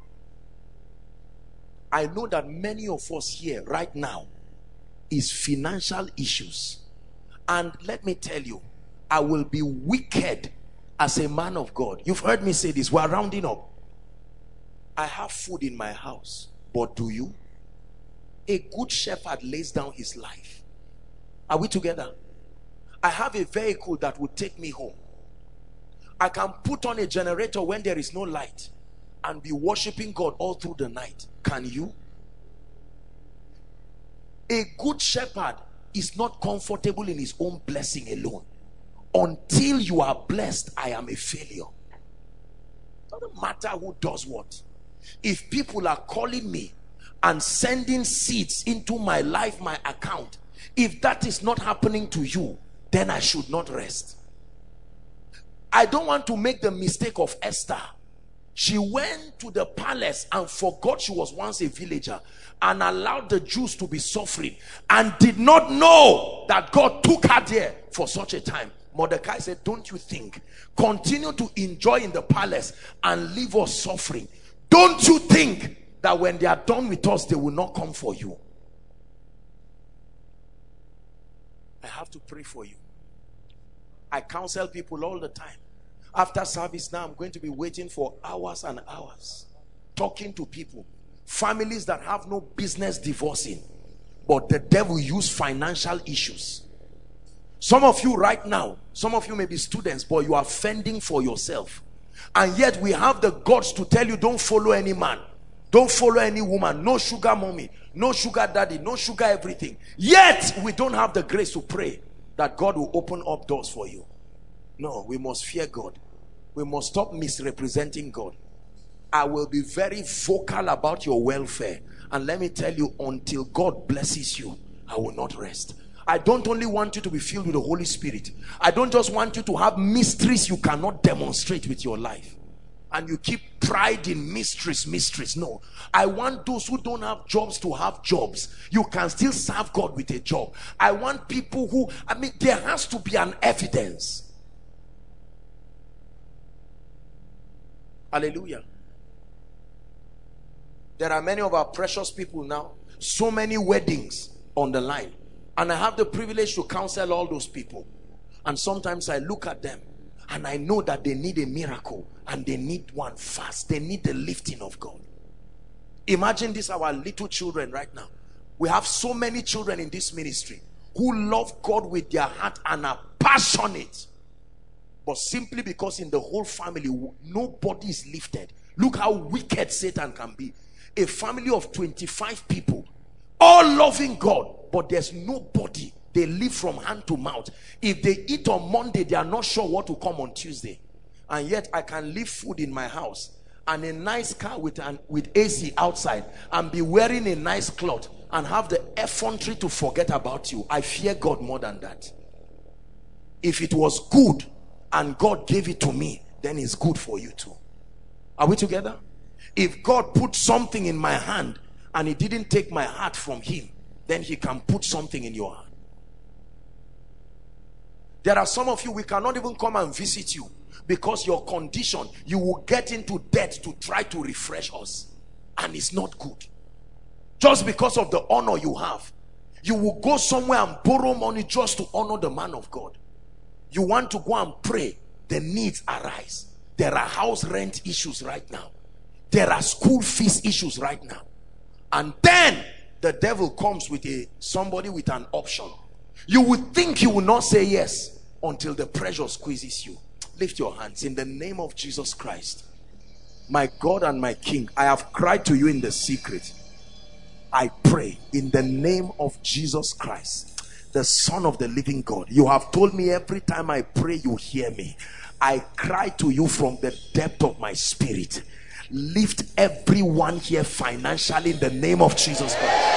I know that many of us here right now is financial issues. And let me tell you, I will be wicked as a man of God. You've heard me say this. We're rounding up. I have food in my house, but do you? A good shepherd lays down his life. Are we together? I have a vehicle that will take me home. I can put on a generator when there is no light and be worshiping God all through the night. Can you? A good shepherd is not comfortable in his own blessing alone. Until you are blessed, I am a failure. It doesn't matter who does what. If people are calling me and sending seeds into my life, my account, if that is not happening to you, then I should not rest. I don't want to make the mistake of Esther. She went to the palace and forgot she was once a villager and allowed the Jews to be suffering and did not know that God took her there for such a time. Mordecai said, don't you think, continue to enjoy in the palace and leave us suffering. Don't you think that when they are done with us, they will not come for you? I have to pray for you. I counsel people all the time. After service now, I'm going to be waiting for hours and hours, talking to people, families that have no business divorcing, but the devil used financial issues. Some of you right now, some of you may be students, but you are fending for yourself. And yet we have the guts to tell you, don't follow any man, don't follow any woman, no sugar mommy, no sugar daddy, no sugar everything. Yet we don't have the grace to pray that God will open up doors for you. No, we must fear God. We must stop misrepresenting God. I will be very vocal about your welfare. And let me tell you, until God blesses you, I will not rest. I don't only want you to be filled with the Holy Spirit. I don't just want you to have mysteries you cannot demonstrate with your life. And you keep pride in mysteries. No, I want those who don't have jobs to have jobs. You can still serve God with a job. I want people who, there has to be an evidence. Hallelujah. There are many of our precious people now, so many weddings on the line, and I have the privilege to counsel all those people. And sometimes I look at them and I know that they need a miracle, and they need one fast. They need the lifting of God. Imagine this, our little children right now. We have so many children in this ministry who love God with their heart and are passionate, but simply because in the whole family nobody is lifted. Look how wicked Satan can be. A family of 25 people, all loving God, but there's nobody. They live from hand to mouth. If they eat on Monday, they are not sure what will come on Tuesday. And yet I can leave food in my house and a nice car with AC outside, and be wearing a nice cloth and have the effrontery to forget about you. I fear God more than that. If it was good and God gave it to me, then it's good for you too. Are we together? If God put something in my hand and he didn't take my heart from him, then he can put something in your hand. There are some of you, we cannot even come and visit you because your condition, you will get into debt to try to refresh us, and it's not good. Just because of the honor you have, you will go somewhere and borrow money just to honor the man of God. You want to go and pray, the needs arise. There are house rent issues right now. There are school fees issues right now. And then the devil comes with somebody with an option. You would think you will not say yes until the pressure squeezes you. Lift your hands. In the name of Jesus Christ, my God and my King, I have cried to you in the secret. I pray in the name of Jesus Christ, the Son of the living God. You have told me every time I pray, you hear me. I cry to you from the depth of my spirit. Lift everyone here financially in the name of Jesus Christ.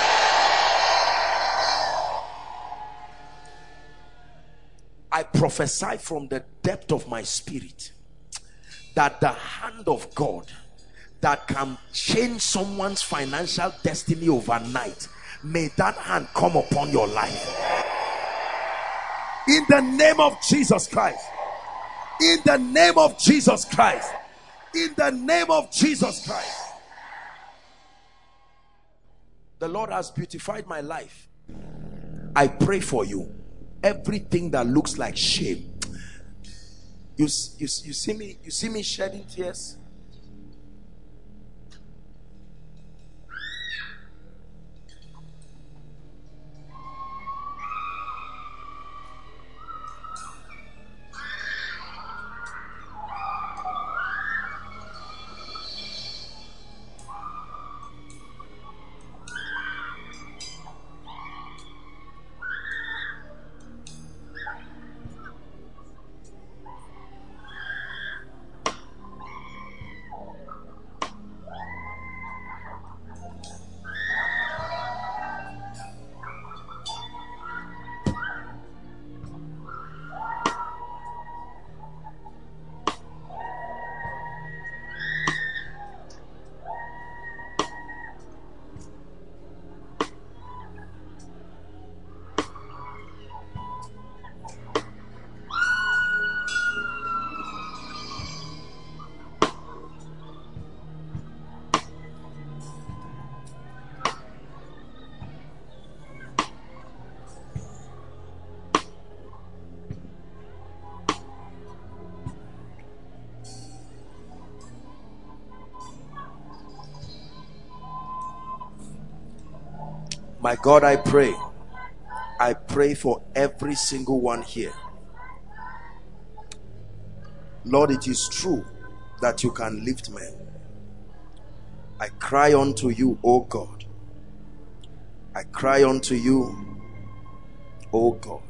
I prophesy from the depth of my spirit that the hand of God that can change someone's financial destiny overnight, may that hand come upon your life. In the name of Jesus Christ. In the name of Jesus Christ. In the name of Jesus Christ. The Lord has beautified my life. I pray for you. Everything that looks like shame, you see me shedding tears. My God, I pray for every single one here. Lord, it is true that you can lift men. I cry unto you, O God. I cry unto you, O God.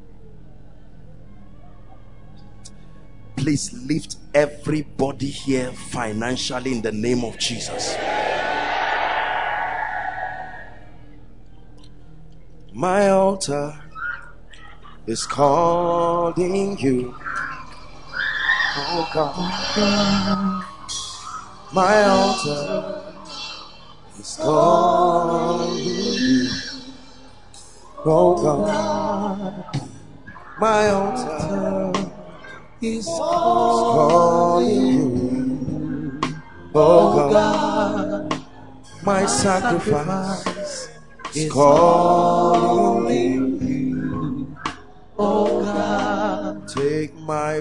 Please lift everybody here financially in the name of Jesus. My altar is calling you. Oh God. My altar is calling you. Oh God. My altar is calling you. Oh God. My sacrifice is calling you. Oh God. Take my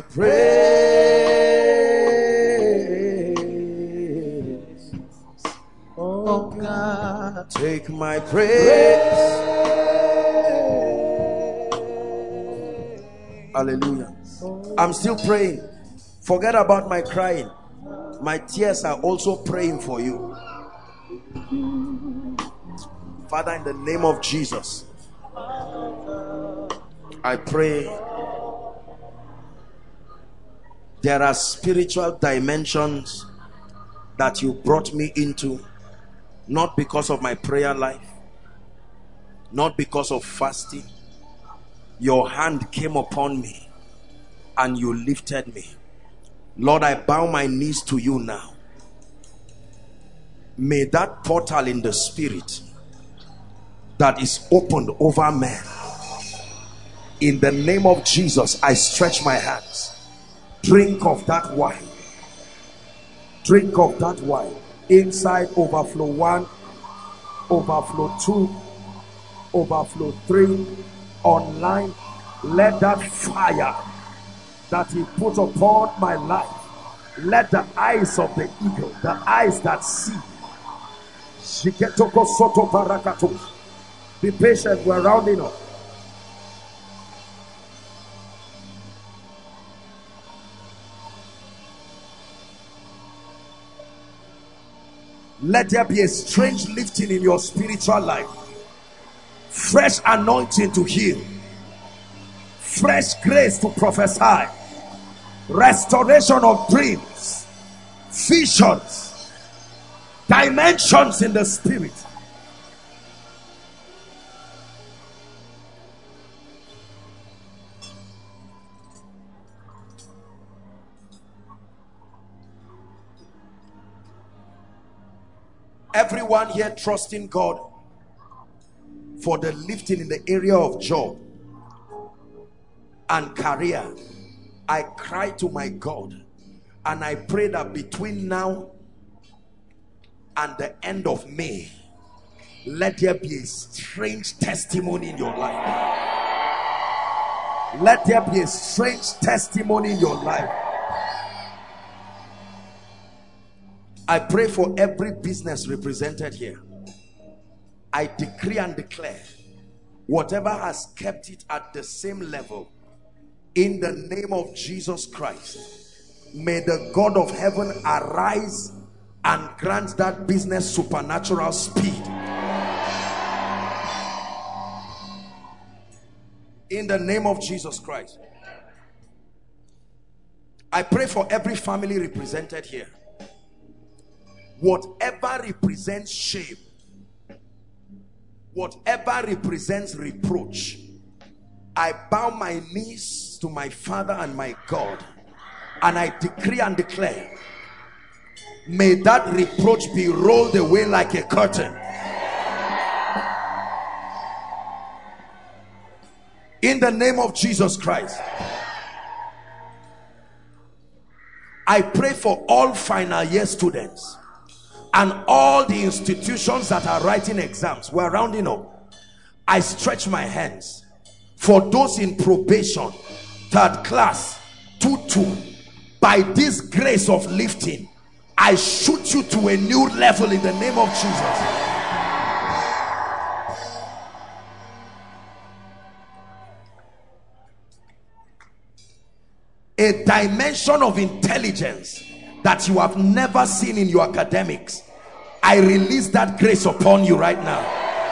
praise. Oh God. Take my praise. Hallelujah. I'm still praying. Forget about my crying. My tears are also praying for you. Father, in the name of Jesus, I pray there are spiritual dimensions that you brought me into, not because of my prayer life, not because of fasting. Your hand came upon me and you lifted me. Lord, I bow my knees to you now. May that portal in the spirit that is opened over men, in the name of Jesus, I stretch my hands. Drink of that wine. Drink of that wine. Inside, overflow 1, overflow 2, overflow 3. Online, let that fire that he put upon my life, let the eyes of the eagle, the eyes that see. Be patient, we're rounding up. Let there be a strange lifting in your spiritual life. Fresh anointing to heal. Fresh grace to prophesy. Restoration of dreams. Visions. Dimensions in the spirit. Everyone here trusting God for the lifting in the area of job and career. I cry to my God and I pray that between now and the end of May, let there be a strange testimony in your life. Let there be a strange testimony in your life. I pray for every business represented here. I decree and declare whatever has kept it at the same level, in the name of Jesus Christ, may the God of heaven arise and grant that business supernatural speed. In the name of Jesus Christ. I pray for every family represented here. Whatever represents shame, whatever represents reproach, I bow my knees to my Father and my God, and I decree and declare, may that reproach be rolled away like a curtain. In the name of Jesus Christ. I pray for all final year students and all the institutions that are writing exams. We're rounding up. I stretch my hands for those in probation, third class, 2-2. By this grace of lifting, I shoot you to a new level in the name of Jesus. A dimension of intelligence that you have never seen in your academics, I release that grace upon you right now.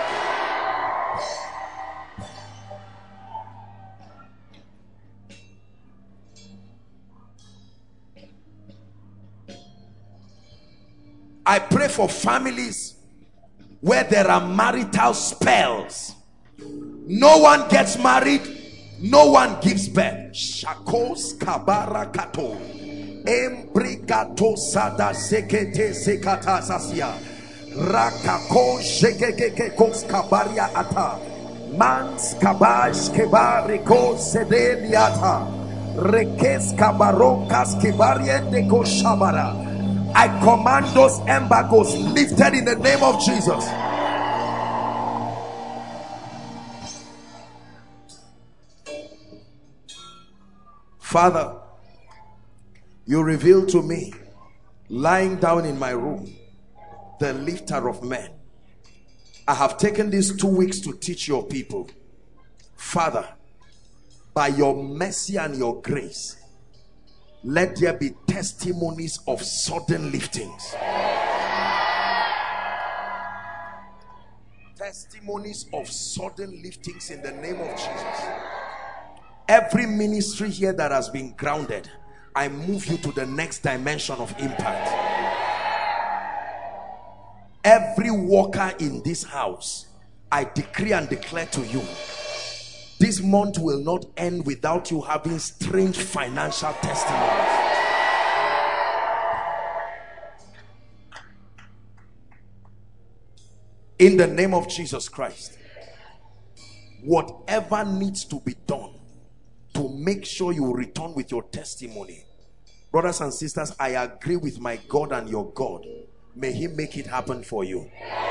I pray for families where there are marital spells. No one gets married. No one gives birth. Shakos kabara kato. Embrigato sada sekete sekata sasia. Rakako shekeke kos kabaria ata. Mans kabash kebariko sedeliata. Rekes kabarokas kebariende ko shabara. I command those embargoes lifted in the name of Jesus. Father, you revealed to me, lying down in my room, the lifter of men. I have taken these 2 weeks to teach your people. Father, by your mercy and your grace, let there be testimonies of sudden liftings. Testimonies of sudden liftings in the name of Jesus. Every ministry here that has been grounded, I move you to the next dimension of impact. Every worker in this house, I decree and declare to you, this month will not end without you having strange financial testimonies. In the name of Jesus Christ, whatever needs to be done to make sure you return with your testimony, brothers and sisters, I agree with my God and your God. May he make it happen for you.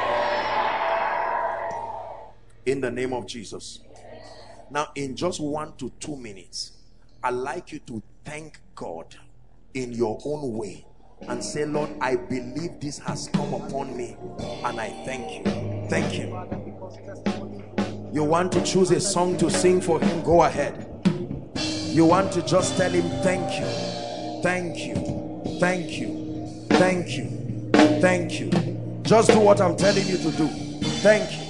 In the name of Jesus. Now, in just 1 to 2 minutes, I'd like you to thank God in your own way and say, Lord, I believe this has come upon me and I thank you. Thank you. You want to choose a song to sing for him? Go ahead. You want to just tell him, thank you, thank you, thank you, thank you, thank you. Just do what I'm telling you to do. Thank you.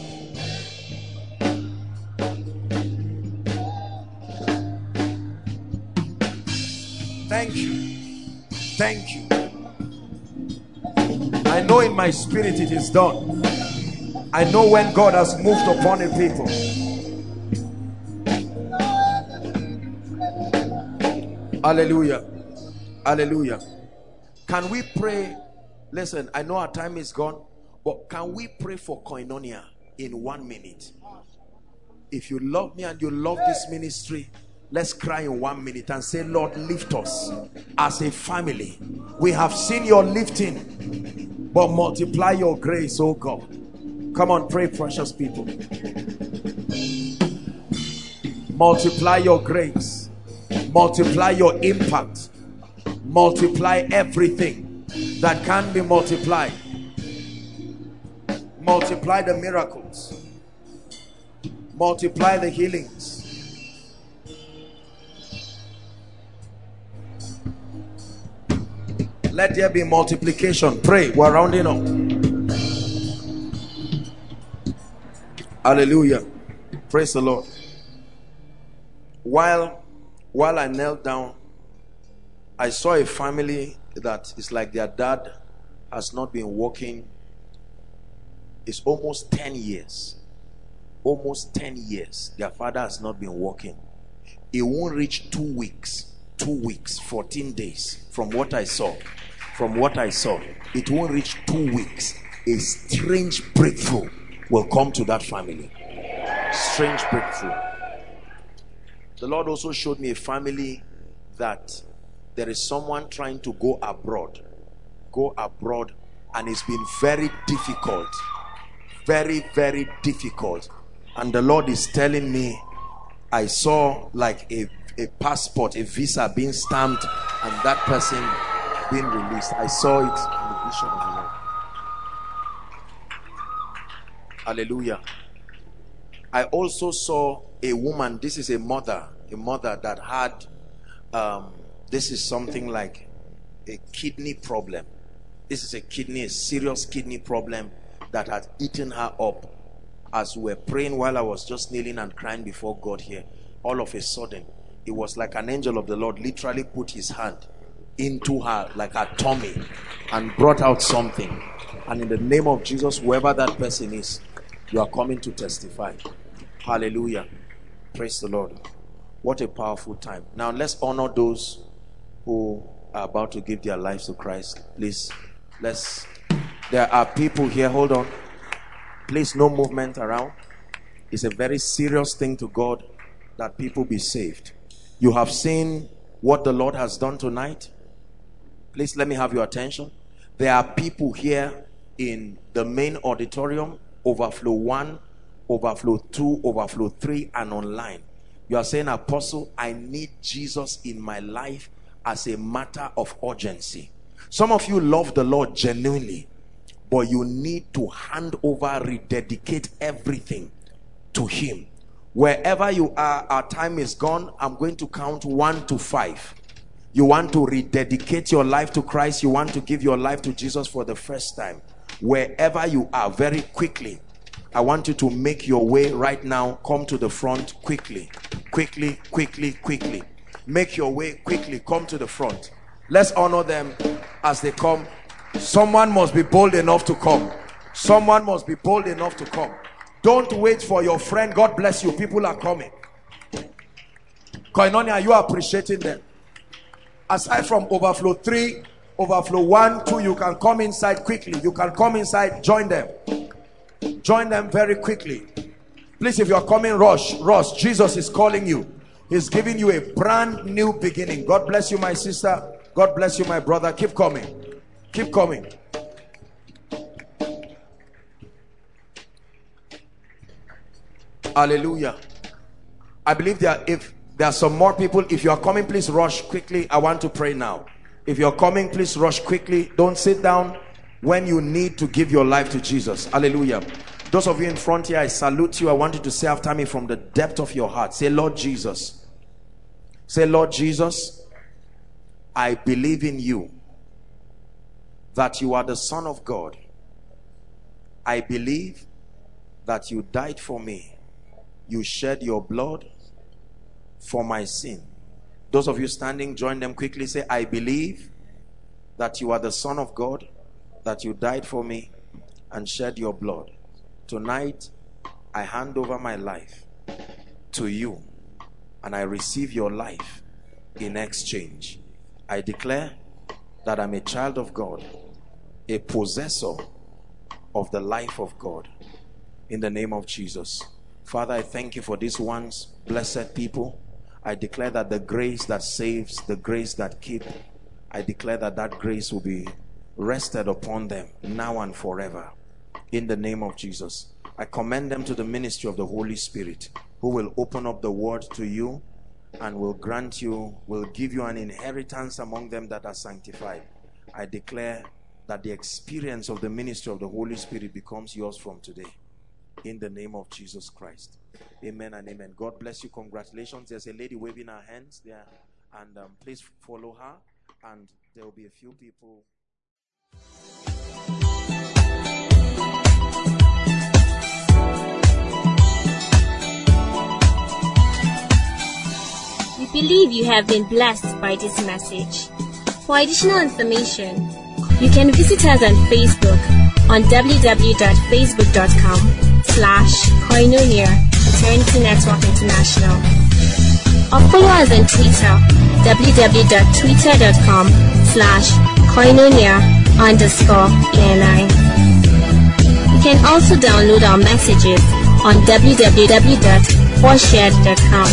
Thank you. Thank you. I know in my spirit it is done. I know when God has moved upon a people. Hallelujah. Hallelujah. Can we pray? Listen, I know our time is gone, but can we pray for koinonia in 1 minute? If you love me and you love this ministry, let's cry in 1 minute and say, Lord, lift us as a family. We have seen your lifting, but multiply your grace, oh God. Come on, pray, precious people. Multiply your grace. Multiply your impact. Multiply everything that can be multiplied. Multiply the miracles. Multiply the healings. Let there be multiplication. Pray. We're rounding up. Hallelujah. Praise the Lord. While I knelt down, I saw a family that is like their dad has not been working. It's almost 10 years. Almost 10 years. Their father has not been working. It won't reach 2 weeks. 2 weeks, 14 days. From what I saw, it won't reach 2 weeks. A strange breakthrough will come to that family. Strange breakthrough. The Lord also showed me a family that there is someone trying to go abroad, and it's been very difficult, very, very difficult. And the Lord is telling me, I saw like a passport, a visa being stamped, and that person being released. I saw it in the vision of the Lord. Hallelujah. I also saw a woman. This is a mother that had this is something like a kidney problem. This is a serious kidney problem that had eaten her up. As we were praying, while I was just kneeling and crying before God here, all of a sudden it was like an angel of the Lord literally put his hand into her, like her tummy, and brought out something. And in the name of Jesus, whoever that person is, you are coming to testify. Hallelujah. Praise the Lord. What a powerful time. Now let's honor those who are about to give their lives to Christ. Please, there are people here. Hold on. Please, no movement around. It's a very serious thing to God that people be saved. You have seen what the Lord has done tonight. Please let me have your attention. There are people here in the main auditorium, overflow 1, overflow 2, overflow 3, and online. You are saying, Apostle, I need Jesus in my life as a matter of urgency. Some of you love the Lord genuinely, but you need to hand over, rededicate everything to Him. Wherever you are, our time is gone. I'm going to count 1 to 5. You want to rededicate your life to Christ. You want to give your life to Jesus for the first time. Wherever you are, very quickly, I want you to make your way right now. Come to the front quickly. Quickly, quickly, quickly. Make your way quickly. Come to the front. Let's honor them as they come. Someone must be bold enough to come. Someone must be bold enough to come. Don't wait for your friend. God bless you. People are coming. Koinonia, are you appreciating them? Aside from overflow 3, overflow 1, 2, you can come inside quickly. You can come inside. Join them. Join them very quickly. Please, if you are coming, rush. Jesus is calling you. He's giving you a brand new beginning. God bless you, my sister. God bless you, my brother. Keep coming. Keep coming. Hallelujah. I believe if there are some more people, if you are coming, please rush quickly. I want to pray now. If you're coming, please rush quickly. Don't sit down when you need to give your life to Jesus. Hallelujah. Those of you in front here, I salute you. I want you to say after me from the depth of your heart. Say, Lord Jesus. Say, Lord Jesus, I believe in you, that you are the Son of God. I believe that you died for me. You shed your blood for my sin. Those of you standing, join them quickly. Say, I believe that you are the Son of God, that you died for me and shed your blood. Tonight, I hand over my life to you and I receive your life in exchange. I declare that I'm a child of God, a possessor of the life of God, in the name of Jesus. Father, I thank you for these ones, blessed people. I declare that the grace that saves, the grace that keeps, I declare that that grace will be rested upon them now and forever, in the name of Jesus. I commend them to the ministry of the Holy Spirit, who will open up the word to you and will grant you, will give you an inheritance among them that are sanctified. I declare that the experience of the ministry of the Holy Spirit becomes yours from today, in the name of Jesus Christ. Amen and amen. God bless you. Congratulations. There's a lady waving her hands there, and please follow her, and there will be a few people. We believe you have been blessed by this message. For additional information, you can visit us on Facebook on www.facebook.com/Koinonia Eternity Network International, or follow us on Twitter, www.twitter.com/Koinonia_ENI. You can also download our messages on www.forshared.com.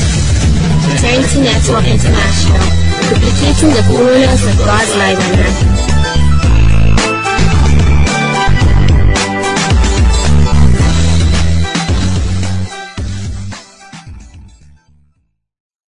Eternity Network International, duplicating the fullness of God's life on earth.